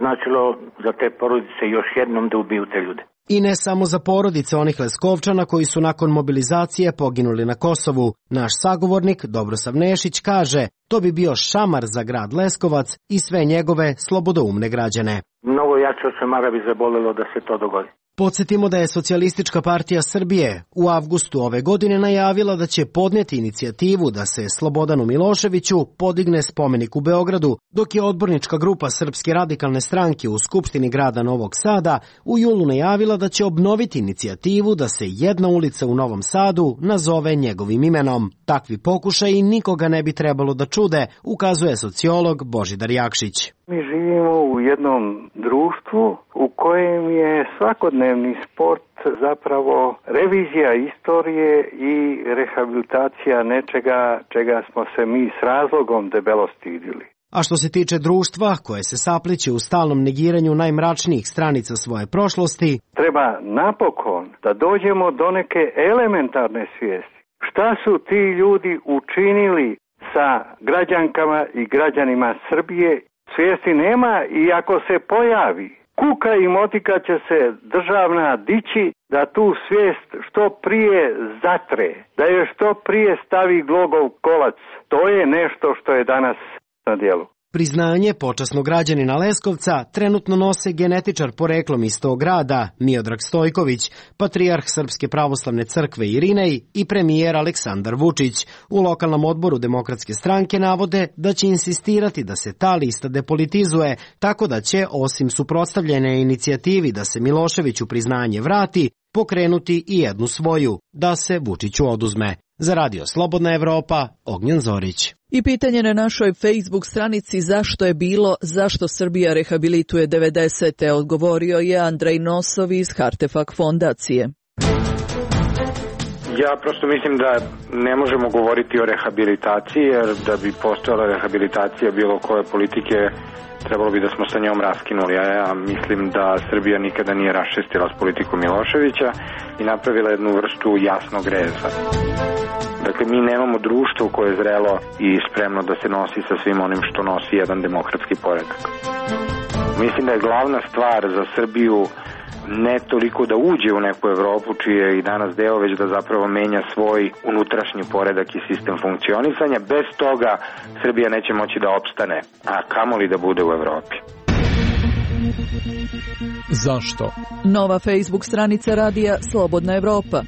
značilo za te porodice još jednom da ubiju te ljude. I ne samo za porodice onih Leskovčana koji su nakon mobilizacije poginuli na Kosovu. Naš sagovornik Dobrosav Nešić kaže, to bi bio šamar za grad Leskovac i sve njegove slobodoumne građane. Mnogo jače od šamara bi zabolelo da se to dogodi. Podsjetimo da je Socijalistička partija Srbije u avgustu ove godine najavila da će podneti inicijativu da se Slobodanu Miloševiću podigne spomenik u Beogradu, dok je odbornička grupa Srpske radikalne stranke u Skupštini grada Novog Sada u julu najavila da će obnoviti inicijativu da se jedna ulica u Novom Sadu nazove njegovim imenom. Takvi pokušaji nikoga ne bi trebalo da čude, ukazuje sociolog Božidar Jakšić. Mi živimo u jednom društvu u kojem je svakodnevni sport zapravo revizija istorije i rehabilitacija nečega čega smo se mi s razlogom debelo stidili. A što se tiče društva koje se sapliće u stalnom negiranju najmračnijih stranica svoje prošlosti, treba napokon da dođemo do neke elementarne svijesti. Šta su ti ljudi učinili sa građankama i građanima Srbije? Svijesti nema i ako se pojavi, kuka i motika će se državna dići da tu svijest što prije zatre, da je što prije stavi glogov kolac. To je nešto što je danas na djelu. Priznanje počasnog građanina Leskovca trenutno nose genetičar poreklom iz tog grada Miodrag Stojković, patrijarh Srpske pravoslavne crkve Irinej i premijer Aleksandar Vučić. U lokalnom odboru Demokratske stranke navode da će insistirati da se ta lista depolitizuje, tako da će, osim suprotstavljene inicijativi da se Miloševiću priznanje vrati, pokrenuti i jednu svoju, da se Vučiću oduzme. Za Radio Slobodna Evropa, Ognjen Zorić. I pitanje na našoj Facebook stranici zašto je bilo, zašto Srbija rehabilituje devedesete, odgovorio je Andrej Nosov iz Hartefak fondacije. Ja prosto mislim da ne možemo govoriti o rehabilitaciji, jer da bi postojala rehabilitacija bilo koje politike, trebalo bi da smo sa njom raskinuli. A ja mislim da Srbija nikada nije raščistila s politikom Miloševića i napravila jednu vrstu jasnog reza. Dakle, mi nemamo društvo koje je zrelo i spremno da se nosi sa svim onim što nosi jedan demokratski poredak. Mislim da je glavna stvar za Srbiju ne toliko da uđe u neku Evropu, čiji je i danas deo, već da zapravo menja svoj unutrašnji poredak i sistem funkcionisanja. Bez toga Srbija neće moći da opstane, a kamoli da bude u Evropi. Zašto? Nova Facebook stranica radija Slobodna Evropa.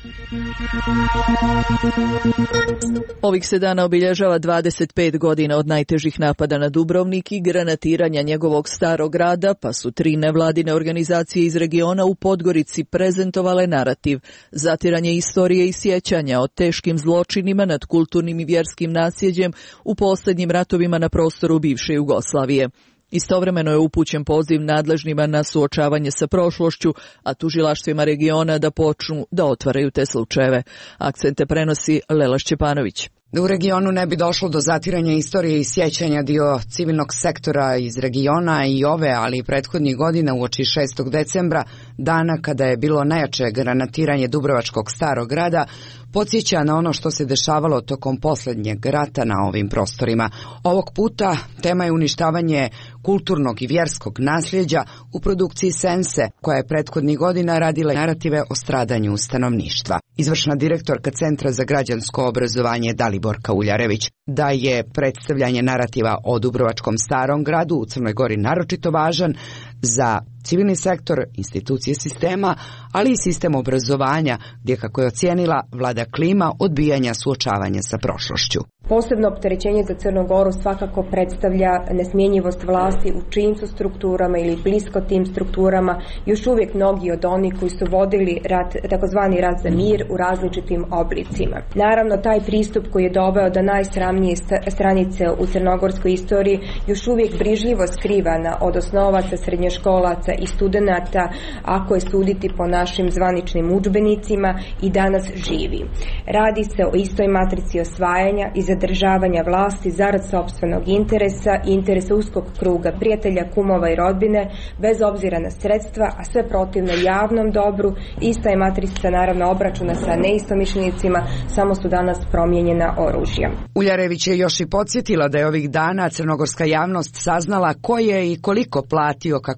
Ovih se dana obilježava dvadeset pet godina od najtežih napada na Dubrovnik i granatiranja njegovog starog grada, pa su tri nevladine organizacije iz regiona u Podgorici prezentovale narativ zatiranje istorije i sjećanja o teškim zločinima nad kulturnim i vjerskim nasljeđem u posljednjim ratovima na prostoru bivše Jugoslavije. Istovremeno je upućen poziv nadležnima na suočavanje sa prošlošću, a tužilaštvima regiona da počnu da otvaraju te slučajeve. Akcente prenosi Lela Šćepanović. Da u regionu ne bi došlo do zatiranja istorije i sjećanja, dio civilnog sektora iz regiona i ove, ali i prethodnih godina uoči šestog decembra, dana kada je bilo najjače granatiranje Dubrovačkog starog grada, podsjeća na ono što se dešavalo tokom posljednjeg rata na ovim prostorima. Ovog puta tema je uništavanje kulturnog i vjerskog nasljeđa u produkciji Sense, koja je prethodnih godina radila narative o stradanju stanovništva. Izvršna direktorka Centra za građansko obrazovanje Daliborka Uljarević da je predstavljanje narativa o Dubrovačkom starom gradu u Crnoj Gori naročito važan za civilni sektor, institucije sistema, ali i sistem obrazovanja, gdje, kako je ocijenila, vlada klima odbijanja suočavanja sa prošlošću. Posebno opterećenje za Crnu Goru svakako predstavlja nesmjenjivost vlasti u čijim su strukturama ili blisko tim strukturama još uvijek mnogi od onih koji su vodili rat, takozvani rat za mir u različitim oblicima. Naravno, taj pristup koji je doveo do najsramnije stranice u crnogorskoj istoriji još uvijek brižljivo skrivana od osnovaca, srednjoškolaca i studenata, ako je suditi po našim zvaničnim udžbenicima, i danas živi. Radi se o istoj matrici osvajanja i zadržavanja vlasti zarad sopstvenog interesa i interesa uskog kruga prijatelja, kumova i rodbine, bez obzira na sredstva, a sve protivno javnom dobru. Ista je matrica naravno obračuna sa neistomišljenicima, samo su danas promijenjena oružja. Uljarević je još i podsjetila da je ovih dana crnogorska javnost saznala ko je i koliko platio kako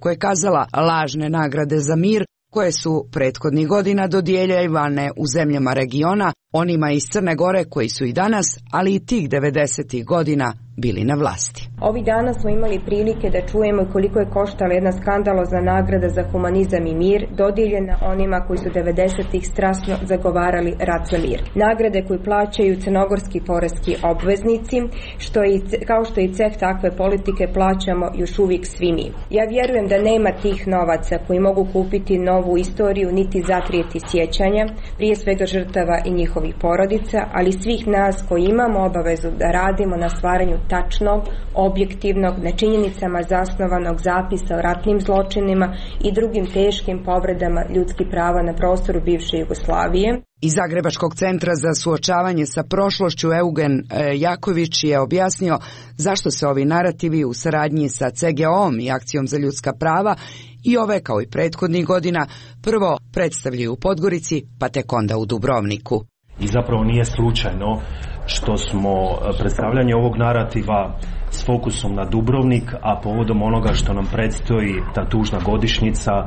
kako je kazala, lažne nagrade za mir koje su prethodnih godina dodjeljivane u zemljama regiona, onima iz Crne Gore koji su i danas, ali i tih devedesetih godina bili na vlasti. Ovih dana smo imali prilike da čujemo koliko je koštala jedna skandalozna nagrada za humanizam i mir, dodijeljena onima koji su devedesetih strasno zagovarali rat za mir. Nagrade koje plaćaju crnogorski poreski obveznici, što je, kao što i ceh takve politike plaćamo još uvijek svi mi. Ja vjerujem da nema tih novaca koji mogu kupiti novu istoriju niti zatrijeti sjećanja, prije svega žrtava i njihovih porodica, ali svih nas koji imamo obavezu da radimo na stvaranju tačnog, objektivnog, na činjenicama zasnovanog zapisa o ratnim zločinima i drugim teškim povredama ljudskih prava na prostoru bivše Jugoslavije. Iz Zagrebačkog centra za suočavanje sa prošlošću Eugen Jaković je objasnio zašto se ovi narativi u saradnji sa C G O-om i Akcijom za ljudska prava i ove kao i prethodnih godina prvo predstavljaju u Podgorici, pa tek onda u Dubrovniku. I zapravo nije slučajno što smo predstavljanje ovog narativa s fokusom na Dubrovnik, a povodom onoga što nam predstoji ta tužna godišnjica, uh,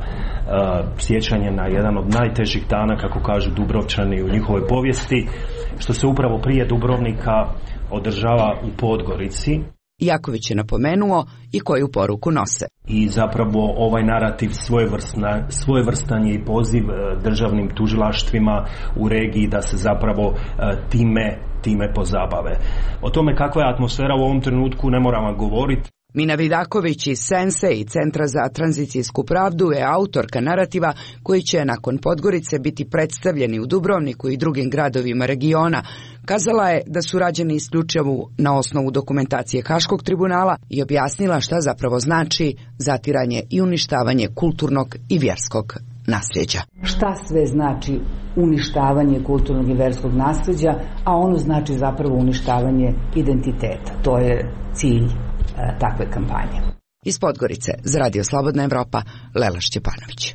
sjećanje na jedan od najtežih dana, kako kažu Dubrovčani u njihovoj povijesti, što se upravo prije Dubrovnika održava u Podgorici. Jaković je napomenuo i koju poruku nose. I zapravo ovaj narativ svojevrsna, svojevrstan je i poziv državnim tužilaštvima u regiji da se zapravo time, time pozabave. O tome kakva je atmosfera u ovom trenutku ne moram vam govoriti. Mina Vidaković iz Sense i Centra za tranzicijsku pravdu je autorka narativa koji će nakon Podgorice biti predstavljeni u Dubrovniku i drugim gradovima regiona. Kazala je da su rađeni isključivo na osnovu dokumentacije Haškog tribunala i objasnila šta zapravo znači zatiranje i uništavanje kulturnog i vjerskog nasljeđa. Šta sve znači uništavanje kulturnog i vjerskog nasljeđa, a ono znači zapravo uništavanje identiteta. To je cilj e, takve kampanje. Iz Podgorice za Radio Slobodna Evropa, Lela Šćepanović.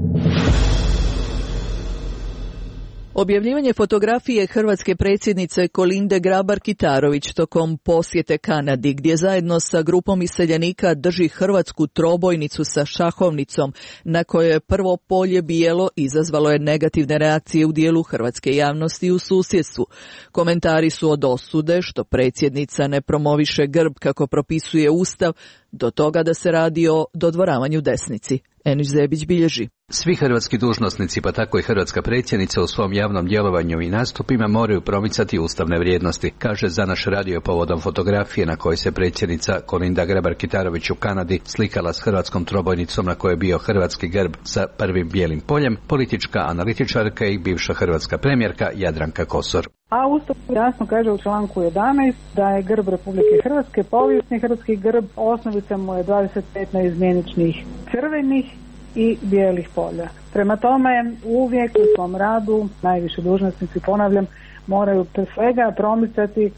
Objavljivanje fotografije hrvatske predsjednice Kolinde Grabar-Kitarović tokom posjete Kanadi, gdje zajedno sa grupom iseljenika drži hrvatsku trobojnicu sa šahovnicom, na kojoj je prvo polje bijelo, izazvalo je negativne reakcije u dijelu hrvatske javnosti u susjedstvu. Komentari su od osude što predsjednica ne promoviše grb kako propisuje Ustav, do toga da se radi o dodvoravanju desnici. Eniš Zebić bilježi. Svi hrvatski dužnosnici, pa tako i hrvatska predsjednica u svom javnom djelovanju i nastupima moraju promicati ustavne vrijednosti, kaže za naš radio povodom fotografije na kojoj se predsjednica Kolinda Grabar-Kitarović u Kanadi slikala s hrvatskom trobojnicom na kojoj je bio hrvatski grb sa prvim bijelim poljem, politička analitičarka i bivša hrvatska premijerka Jadranka Kosor. A Ustav jasno kaže u članku jedanaest da je grb Republike Hrvatske povijesni hrvatski grb, osnovica mu je dvadeset pet neizmjeničnih crvenih i bijelih polja. Prema tome, uvijek u svom radu, najviše dužnosnici, ponavljam, moraju pre svega promicati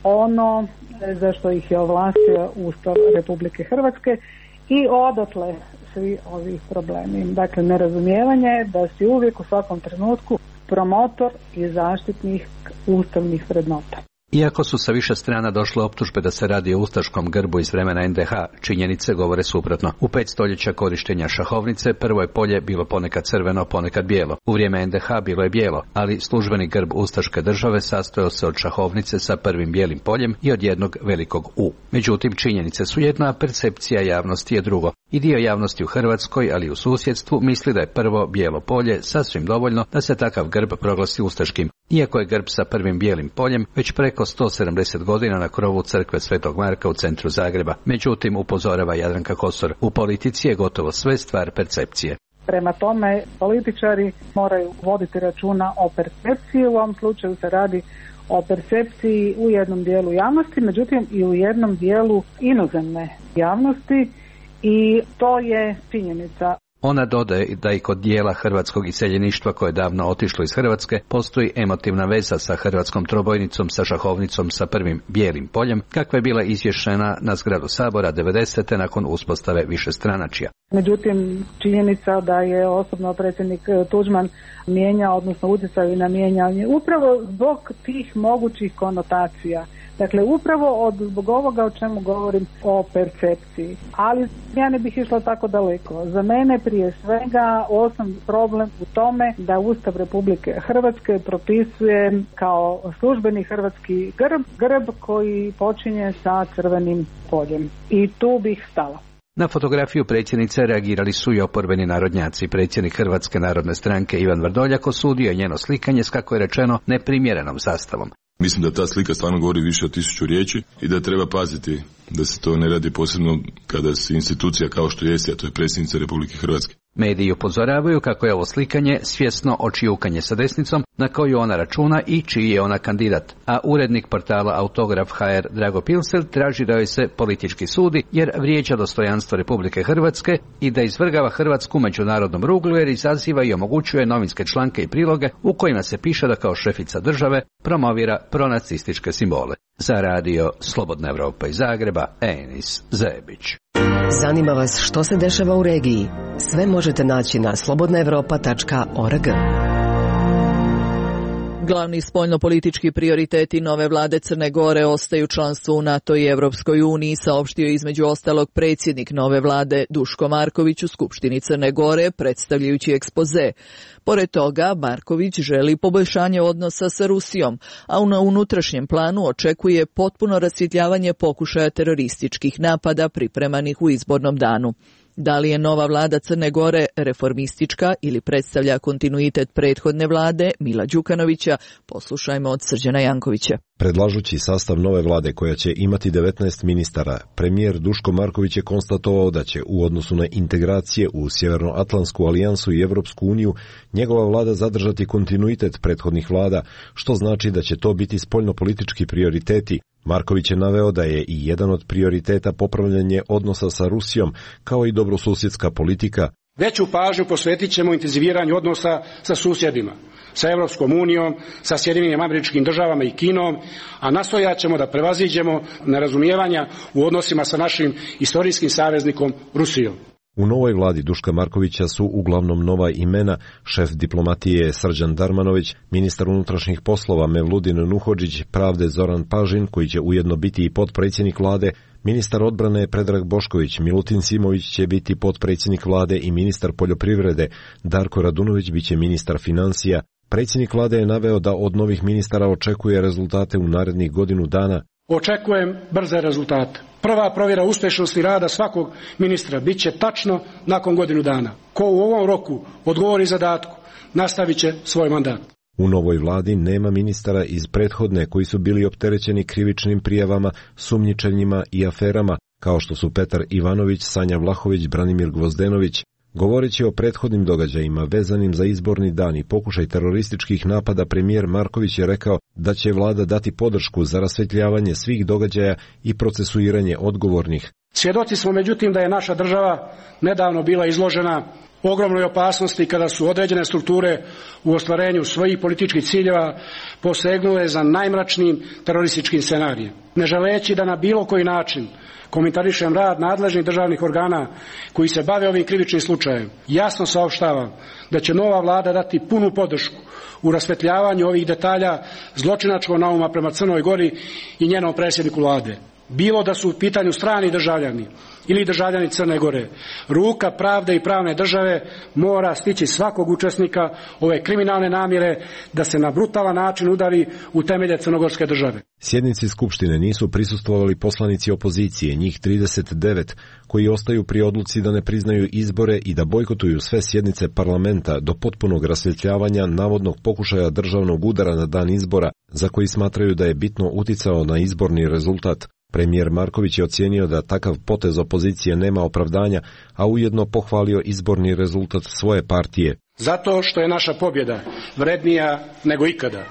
ono za što ih je ovlastio Ustav Republike Hrvatske i odatle svi ovi problemi. Dakle, nerazumijevanje da si uvijek u svakom trenutku promotor i zaštitnih ustavnih vrednota. Iako su sa više strana došle optužbe da se radi o ustaškom grbu iz vremena en de ha, činjenice govore suprotno. U pet stoljeća korištenja šahovnice prvo je polje bilo ponekad crveno, ponekad bijelo. U vrijeme en de ha bilo je bijelo, ali službeni grb ustaške države sastojao se od šahovnice sa prvim bijelim poljem i od jednog velikog U. Međutim, činjenice su jedna, a percepcija javnosti je drugo. I dio javnosti u Hrvatskoj, ali i u susjedstvu, misli da je prvo bijelo polje sasvim dovoljno da se takav grb proglasi ustaškim. Iako je grb sa prvim bijelim poljem već preko sto sedamdeset godina na krovu crkve Svetog Marka u centru Zagreba. Međutim, upozorava Jadranka Kosor, u politici je gotovo sve stvar percepcije. Prema tome, političari moraju voditi računa o percepciji, u ovom slučaju se radi o percepciji u jednom dijelu javnosti, međutim i u jednom dijelu inozemne javnosti i to je činjenica. Ona dodaje da i kod dijela hrvatskog iseljeništva koje je davno otišlo iz Hrvatske postoji emotivna veza sa hrvatskom trobojnicom, sa šahovnicom, sa prvim bijelim poljem, kakva je bila izvješena na zgradu Sabora devedesete nakon uspostave višestranačja. Međutim, činjenica da je osobno predsjednik Tuđman mijenjao, odnosno utjecao na mijenjanje, upravo zbog tih mogućih konotacija. Dakle, upravo od zbog ovoga o čemu govorim o percepciji. Ali ja ne bih išla tako daleko. Za mene prije svega osnovni problem u tome da Ustav Republike Hrvatske propisuje kao službeni hrvatski grb, grb koji počinje sa crvenim poljem. I tu bih stala. Na fotografiju predsjednice reagirali su i oporbeni narodnjaci. Predsjednik Hrvatske narodne stranke Ivan Vrdoljak osudio je njeno slikanje s, kako je rečeno, neprimjerenom zastavom. Mislim da ta slika stvarno govori više od tisuću riječi i da treba paziti da se to ne radi posebno kada se institucija kao što jesi, a to je predsjednica Republike Hrvatske. Mediji upozoravaju kako je ovo slikanje svjesno očijukanje sa desnicom na koju ona računa i čiji je ona kandidat. A urednik portala Autograf punkt h r Drago Pilsel traži da joj se politički sudi jer vrijeđa dostojanstvo Republike Hrvatske i da izvrgava Hrvatsku međunarodnom ruglu jer izaziva i omogućuje novinske članke i priloge u kojima se piše da kao šefica države promovira pronacističke simbole. Za radio Slobodna Evropa iz Zagreba, Enis Zebić. Zanima vas što se dešava u regiji? Sve možete naći na slobodna evropa tačka org. Glavni spoljnopolitički prioriteti nove vlade Crne Gore ostaju članstvo u NATO i Evropskoj uniji, saopštio između ostalog predsjednik nove vlade Duško Marković u Skupštini Crne Gore, predstavljajući ekspoze. Pored toga, Marković želi poboljšanje odnosa sa Rusijom, a na unutrašnjem planu očekuje potpuno rasvjetljavanje pokušaja terorističkih napada pripremanih u izbornom danu. Da li je nova vlada Crne Gore reformistička ili predstavlja kontinuitet prethodne vlade Mila Đukanovića, poslušajmo od Srđana Jankovića. Predlažući sastav nove vlade koja će imati devetnaest ministara, premijer Duško Marković je konstatovao da će u odnosu na integracije u Sjevernoatlantsku alijansu i Evropsku uniju njegova vlada zadržati kontinuitet prethodnih vlada, što znači da će to biti spoljnopolitički prioriteti. Marković je naveo da je i jedan od prioriteta popravljanje odnosa sa Rusijom, kao i dobrosusjedska politika. Veću pažnju posvetit ćemo intenziviranju odnosa sa susjedima, sa Evropskom unijom, sa Sjedinjenim Američkim Državama i Kinom, a nastojat ćemo da prevaziđemo nerazumijevanja u odnosima sa našim istorijskim saveznikom Rusijom. U novoj vladi Duška Markovića su uglavnom nova imena, šef diplomatije Srđan Darmanović, ministar unutrašnjih poslova Mevludin Nuhodžić, pravde Zoran Pažin, koji će ujedno biti i potpredsjednik vlade, ministar odbrane Predrag Bošković, Milutin Simović će biti potpredsjednik vlade i ministar poljoprivrede, Darko Radunović biće ministar financija. Predsjednik vlade je naveo da od novih ministara očekuje rezultate u narednih godinu dana. Očekujem brze rezultate. Prva provjera uspješnosti rada svakog ministra bit će tačno nakon godinu dana. Ko u ovom roku odgovori zadatku, nastavit će svoj mandat. U novoj vladi nema ministara iz prethodne koji su bili opterećeni krivičnim prijavama, sumnjičenjima i aferama, kao što su Petar Ivanović, Sanja Vlahović, Branimir Gvozdenović. Govoreći o prethodnim događajima vezanim za izborni dan i pokušaj terorističkih napada, premijer Marković je rekao da će vlada dati podršku za rasvjetljavanje svih događaja i procesuiranje odgovornih. Svjedoci smo međutim da je naša država nedavno bila izložena ogromnoj opasnosti kada su određene strukture u ostvarenju svojih političkih ciljeva posegnule za najmračnijim terorističkim scenarijem. Ne želeći da na bilo koji način komentarišem rad nadležnih državnih organa koji se bave ovim krivičnim slučajem, jasno saopštavam da će nova vlada dati punu podršku u rasvetljavanju ovih detalja zločinačkog nauma prema Crnoj Gori i njenom predsjedniku vlade. Bilo da su u pitanju strani državljani ili državljani Crne Gore, ruka pravde i pravne države mora stići svakog učesnika ove kriminalne namjere da se na brutalan način udari u temelje crnogorske države. Sjednici Skupštine nisu prisustvovali poslanici opozicije, njih trideset devet, koji ostaju pri odluci da ne priznaju izbore i da bojkotuju sve sjednice parlamenta do potpunog rasvjetljavanja navodnog pokušaja državnog udara na dan izbora, za koji smatraju da je bitno uticao na izborni rezultat. Premijer Marković je ocijenio da takav potez opozicije nema opravdanja, a ujedno pohvalio izborni rezultat svoje partije. Zato što je naša pobjeda vrednija nego ikada.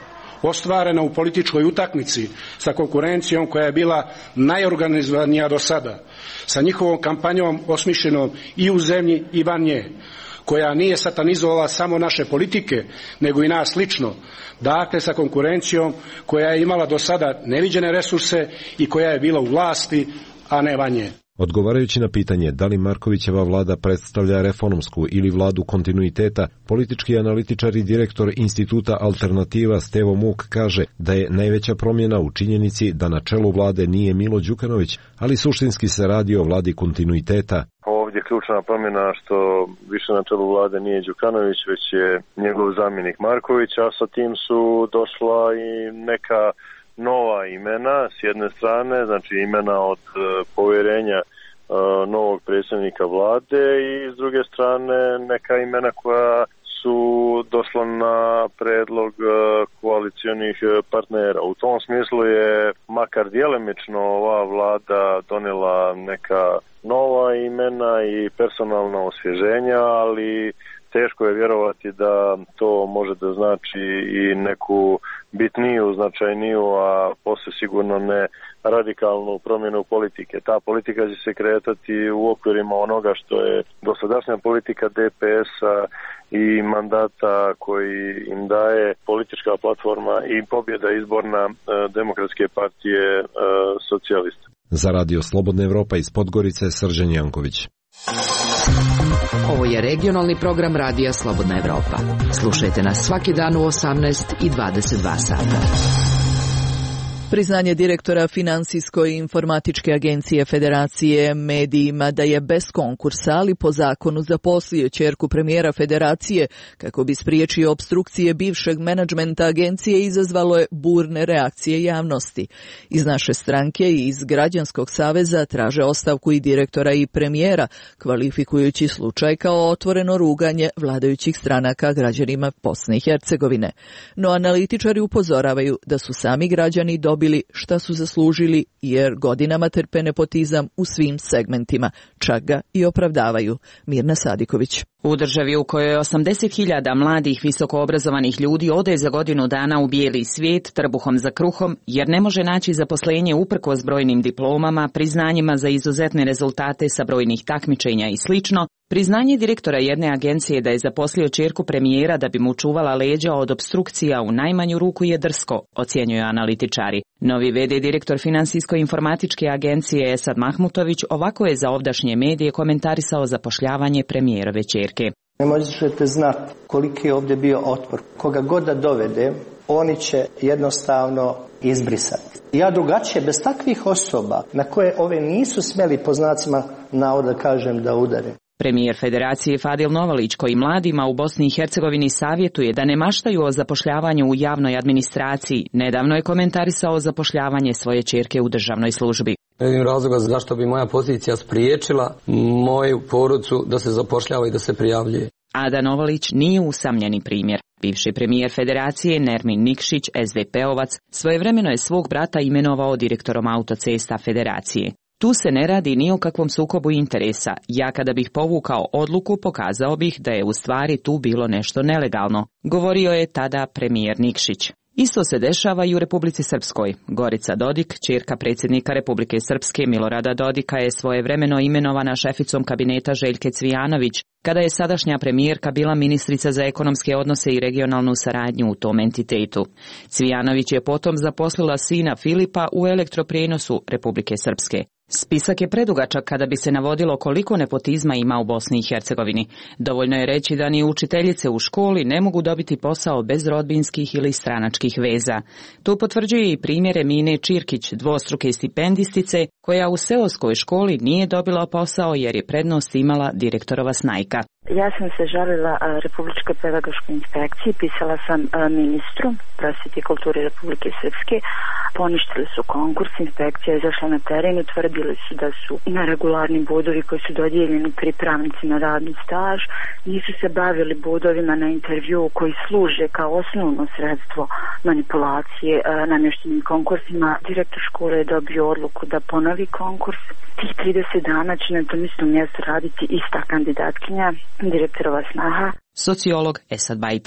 ostvarena u političkoj utakmici sa konkurencijom koja je bila najorganizovanija do sada, sa njihovom kampanjom osmišljenom i u zemlji i van nje, koja nije satanizovala samo naše politike, nego i nas lično, dakle sa konkurencijom koja je imala do sada neviđene resurse i koja je bila u vlasti, a ne van nje. Odgovarajući na pitanje da li Markovićeva vlada predstavlja reformsku ili vladu kontinuiteta, politički analitičar i direktor instituta Alternativa Stevo Muk kaže da je najveća promjena u činjenici da na čelu vlade nije Milo Đukanović, ali suštinski se radi o vladi kontinuiteta. Ovdje ključna promjena što više na čelu vlade nije Đukanović, već je njegov zamjenik Marković, a sa tim su došla i neka nova imena s jedne strane, znači imena od e, povjerenja e, novog predsjednika vlade i s druge strane neka imena koja su došla na predlog e, koalicijonih partnera. U tom smislu je makar djelimično ova vlada donijela neka nova imena i personalna osvježenja, ali teško je vjerovati da to može da znači i neku bitniju, značajniju, a posle sigurno ne radikalnu promjenu politike. Ta politika će se kretati u okvirima onoga što je dosadašnja politika D P S-a i mandata koji im daje politička platforma i pobjeda izborna e, Demokratske partije e, socijalista. Za radio Slobodna Evropa iz Podgorice, Srđan Janković. Ovo je regionalni program radija Slobodna Evropa. Slušajte nas svaki dan u osamnaest i dvadeset dva sata. Priznanje direktora Finansijsko-informatičke agencije Federacije medijima da je bez konkursa, ali po zakonu zaposlio ćerku premijera Federacije kako bi spriječio opstrukcije bivšeg menadžmenta agencije, izazvalo je burne reakcije javnosti. Iz naše stranke i iz Građanskog saveza traže ostavku i direktora i premijera, kvalifikujući slučaj kao otvoreno ruganje vladajućih stranaka građanima Bosne i Hercegovine. No analitičari upozoravaju da su sami građani dobili šta su zaslužili, jer godinama trpe nepotizam u svim segmentima, čak ga i opravdavaju. Mirna Sadiković. U državi u kojoj osamdeset hiljada mladih visokoobrazovanih ljudi ode za godinu dana u bijeli svijet trbuhom za kruhom, jer ne može naći zaposlenje uprkos brojnim diplomama, priznanjima za izuzetne rezultate sa brojnih takmičenja i slično, priznanje direktora jedne agencije da je zaposlio ćerku premijera da bi mu čuvala leđa od opstrukcija u najmanju ruku je drsko, ocjenjuju analitičari. Novi v d direktor Finansijsko-informatičke agencije Esad Mahmutović ovako je za ovdašnje medije komentarisao zapošljavanje premijerove ćerke. Ne možete znati koliki je ovdje bio otpor. Koga god da dovede, oni će jednostavno izbrisati. Ja drugačije, bez takvih osoba na koje ove nisu smjeli po znacima navoda kažem da udare. Premijer Federacije Fadil Novalić, koji mladima u Bosni i Hercegovini savjetuje da ne maštaju o zapošljavanju u javnoj administraciji, nedavno je komentarisao zapošljavanje svoje ćerke u državnoj službi. Ne vidim razloga zašto bi moja pozicija spriječila moju porodicu da se zapošljava i da se prijavljuje. Ada Novalić nije usamljeni primjer. Bivši premijer Federacije Nermin Nikšić, S D P-ovac, svojevremeno je svog brata imenovao direktorom autocesta Federacije. Tu se ne radi ni o kakvom sukobu interesa. Ja kada bih povukao odluku, pokazao bih da je u stvari tu bilo nešto nelegalno, govorio je tada premijer Nikšić. Isto se dešava i u Republici Srpskoj. Gorica Dodik, ćerka predsjednika Republike Srpske Milorada Dodika, je svojevremeno imenovana šeficom kabineta Željke Cvijanović, kada je sadašnja premijerka bila ministrica za ekonomske odnose i regionalnu saradnju u tom entitetu. Cvijanović je potom zaposlila sina Filipa u elektroprijenosu Republike Srpske. Spisak je predugačak kada bi se navodilo koliko nepotizma ima u Bosni i Hercegovini. Dovoljno je reći da ni učiteljice u školi ne mogu dobiti posao bez rodbinskih ili stranačkih veza. Tu potvrđuje i primjere Mine Čirkić, dvostruke stipendistice, koja u seoskoj školi nije dobila posao jer je prednost imala direktorova snajka. Ja sam se žalila Republičkoj pedagoškoj inspekciji, pisala sam ministru prosvjete i kulture Republike Srpske, poništili su konkurs, inspekcija je izašla na teren, utvrdili su da su neregularni bodovi koji su dodijeljeni pripravnici na radni staž, nisu se bavili bodovima na intervju koji služe kao osnovno sredstvo manipulacije namještenim konkursima. Direktor škole je dobio odluku da ponovi konkurs. Tih trideset dana će na tom istom mjestu raditi ista kandidatkinja, direktorova snaha. Sociolog Esad Bajtal.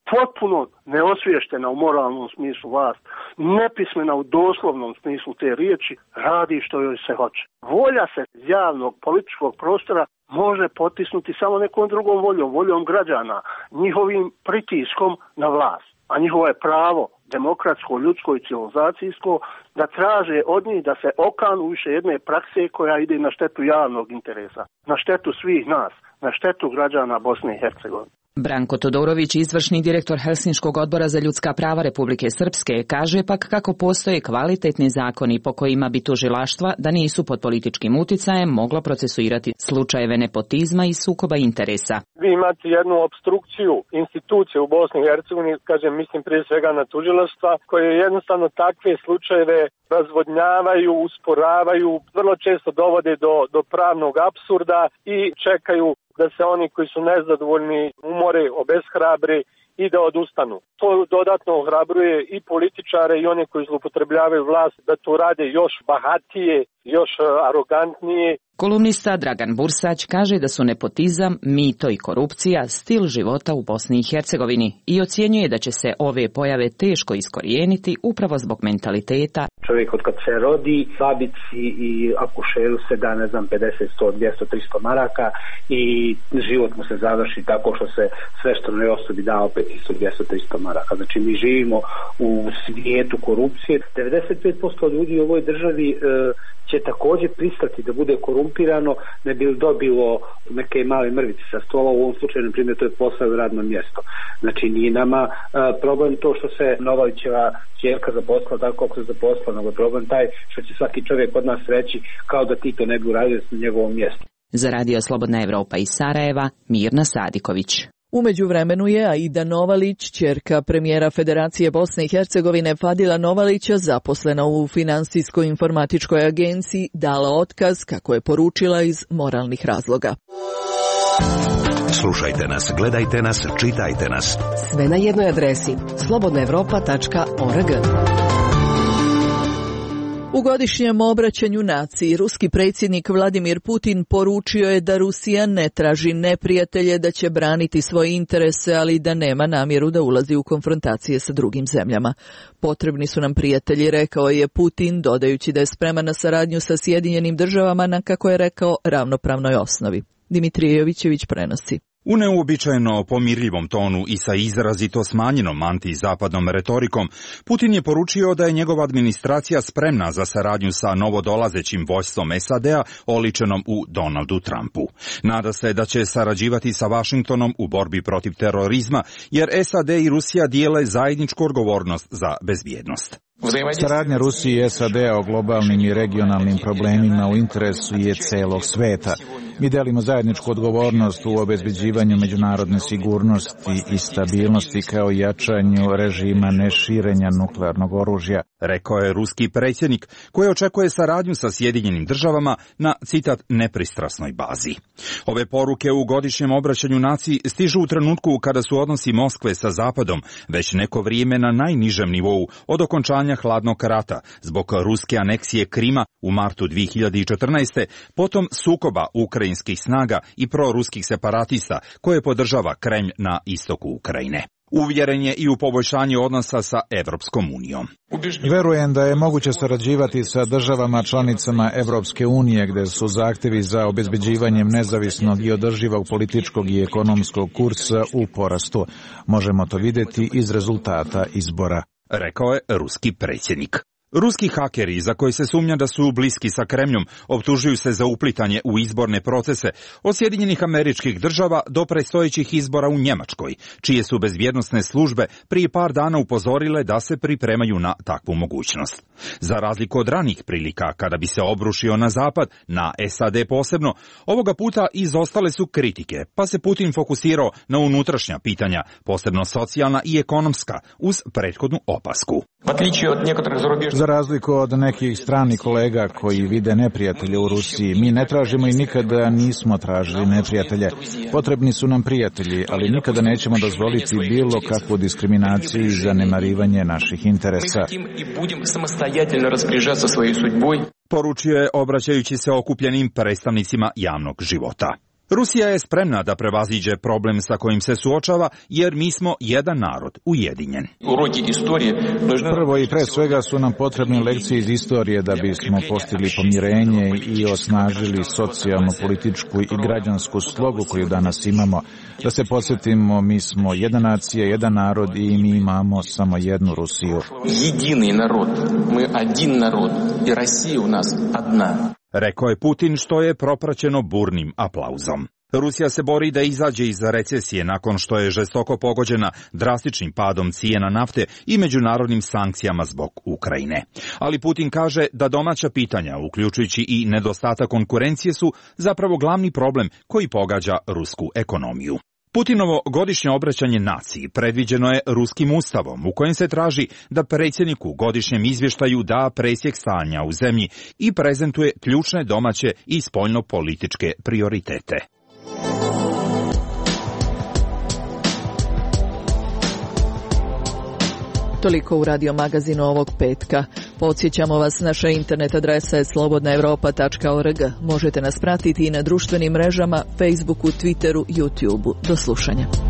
potpuno neosviještena u moralnom smislu vlast, nepismena u doslovnom smislu te riječi, radi što joj se hoće. Volja se javnog političkog prostora može potisnuti samo nekom drugom voljom, voljom građana, njihovim pritiskom na vlast. A njihovo je pravo, demokratsko, ljudsko i civilizacijsko, da traže od njih da se okanu više jedne prakse koja ide na štetu javnog interesa, na štetu svih nas, na štetu građana Bosne i Hercegovine. Branko Todorović, izvršni direktor Helsinškog odbora za ljudska prava Republike Srpske, kaže pak kako postoje kvalitetni zakoni po kojima bi tužilaštva, da nisu pod političkim uticajem, moglo procesuirati slučajeve nepotizma i sukoba interesa. Vi imate jednu obstrukciju institucije u Bosni i Hercegovini, kažem, mislim prije svega na tužilaštva, koje jednostavno takve slučajeve razvodnjavaju, usporavaju, vrlo često dovode do, do pravnog apsurda i čekaju da se oni koji su nezadovoljni umore, obeshrabre i da odustanu. To dodatno ohrabruje i političare i one koji zloupotrebljavaju vlast da to rade još bahatije, još arogantnije. Kolumnista Dragan Bursać kaže da su nepotizam, mito i korupcija stil života u Bosni i Hercegovini i ocjenjuje da će se ove pojave teško iskorijeniti upravo zbog mentaliteta. Čovjek od kad se rodi, babici i akušeru se da, ne znam, pedeset, sto, dvjesto, tristo maraka i život mu se završi tako što se sve što ne osobi da opet isto dvjesto, tristo maraka. Znači mi živimo u svijetu korupcije. devedeset pet posto ljudi u ovoj državi e, će također pristati da bude korumpirano, ne bi dobilo neke male mrvice sa stola, u ovom slučaju, na primjer, to je posao i radno mjesto. Znači, nije nama a, problem to što se Novavićeva ćerka zaposlila tako kako se zaposlila, nego je problem taj što će svaki čovjek od nas reći kao da ti to ne bi uradio na njegovom mjestu. Za Radio Slobodna Evropa iz Sarajeva, Mirna Sadiković. U međuvremenu je Aida Novalić, ćerka premijera Federacije Bosne i Hercegovine Fadila Novalića, zaposlena u Finansijsko-informatičkoj agenciji, dala otkaz, kako je poručila, iz moralnih razloga. Slušajte nas, gledajte nas, čitajte nas. Sve na jednoj adresi slobodna evropa tačka org. U godišnjem obraćanju naciji ruski predsjednik Vladimir Putin poručio je da Rusija ne traži neprijatelje, da će braniti svoje interese, ali da nema namjeru da ulazi u konfrontacije sa drugim zemljama. Potrebni su nam prijatelji, rekao je Putin, dodajući da je spreman na saradnju sa Sjedinjenim državama na, kako je rekao, ravnopravnoj osnovi. Dimitrije Jovićević prenosi. U neuobičajeno pomirljivom tonu i sa izrazito smanjenom antizapadnom retorikom, Putin je poručio da je njegova administracija spremna za saradnju sa novodolazećim vojstvom S A D-a oličenom u Donaldu Trumpu. Nada se da će sarađivati sa Vašingtonom u borbi protiv terorizma, jer S A D i Rusija dijele zajedničku odgovornost za bezbjednost. Saradnja Rusije i S A D-a o globalnim i regionalnim problemima u interesu je celog sveta. Mi delimo zajedničku odgovornost u obezbeđivanju međunarodne sigurnosti i stabilnosti kao jačanju režima neširenja nuklearnog oružja, rekao je ruski predsjednik, koji očekuje saradnju sa Sjedinjenim državama na, citat, nepristrasnoj bazi. Ove poruke u godišnjem obraćanju naciji stižu u trenutku kada su odnosi Moskve sa Zapadom već neko vrijeme na najnižem nivou od okončanja hladnog rata zbog ruske aneksije Krima u martu dvije hiljade četrnaeste, potom sukoba ukrajinskih snaga i proruskih separatista koje podržava Kremlj na istoku Ukrajine. Uvjeren je i u poboljšanje odnosa sa Evropskom unijom. Verujem da je moguće sarađivati sa državama članicama Evropske unije, gde su zahtjevi za obezbeđivanjem nezavisnog i održivog političkog i ekonomskog kursa u porastu. Možemo to vidjeti iz rezultata izbora, rekao je ruski predsjednik. Ruski hakeri, za koje se sumnja da su bliski sa Kremljom, optužuju se za uplitanje u izborne procese od Sjedinjenih Američkih Država do predstojećih izbora u Njemačkoj, čije su bezbjednosne službe prije par dana upozorile da se pripremaju na takvu mogućnost. Za razliku od ranih prilika, kada bi se obrušio na Zapad, na S A D posebno, ovoga puta izostale su kritike, pa se Putin fokusirao na unutrašnja pitanja, posebno socijalna i ekonomska, uz prethodnu opasku. Za razliku od nekih stranih kolega koji vide neprijatelje u Rusiji, mi ne tražimo i nikada nismo tražili neprijatelje. Potrebni su nam prijatelji, ali nikada nećemo dozvoliti bilo kakvu diskriminaciju i zanemarivanje naših interesa, poručio je obraćajući se okupljenim predstavnicima javnog života. Rusija je spremna da prevaziđe problem sa kojim se suočava, jer mi smo jedan narod, ujedinjen. Prvo i pre svega su nam potrebne lekcije iz istorije da bismo postigli pomirenje i osnažili socijalnu, političku i građansku slogu koju danas imamo. Da se podsjetimo, mi smo jedna nacija, jedan narod i mi imamo samo jednu Rusiju. Jedini narod, mi один narod i Rusija u nas jedna. Rekao je Putin, što je propraćeno burnim aplauzom. Rusija se bori da izađe iz recesije nakon što je žestoko pogođena drastičnim padom cijena nafte i međunarodnim sankcijama zbog Ukrajine. Ali Putin kaže da domaća pitanja, uključujući i nedostatak konkurencije, su zapravo glavni problem koji pogađa rusku ekonomiju. Putinovo godišnje obraćanje naciji predviđeno je ruskim ustavom, u kojem se traži da predsjednik u godišnjem izvještaju da presjek stanja u zemlji i prezentuje ključne domaće i spoljno-političke prioritete. Toliko u radio magazinu ovog petka. Podsjećamo vas, naša internet adresa je slobodna europa tačka org. Možete nas pratiti i na društvenim mrežama, Facebooku, Twitteru, YouTubeu. Do slušanja.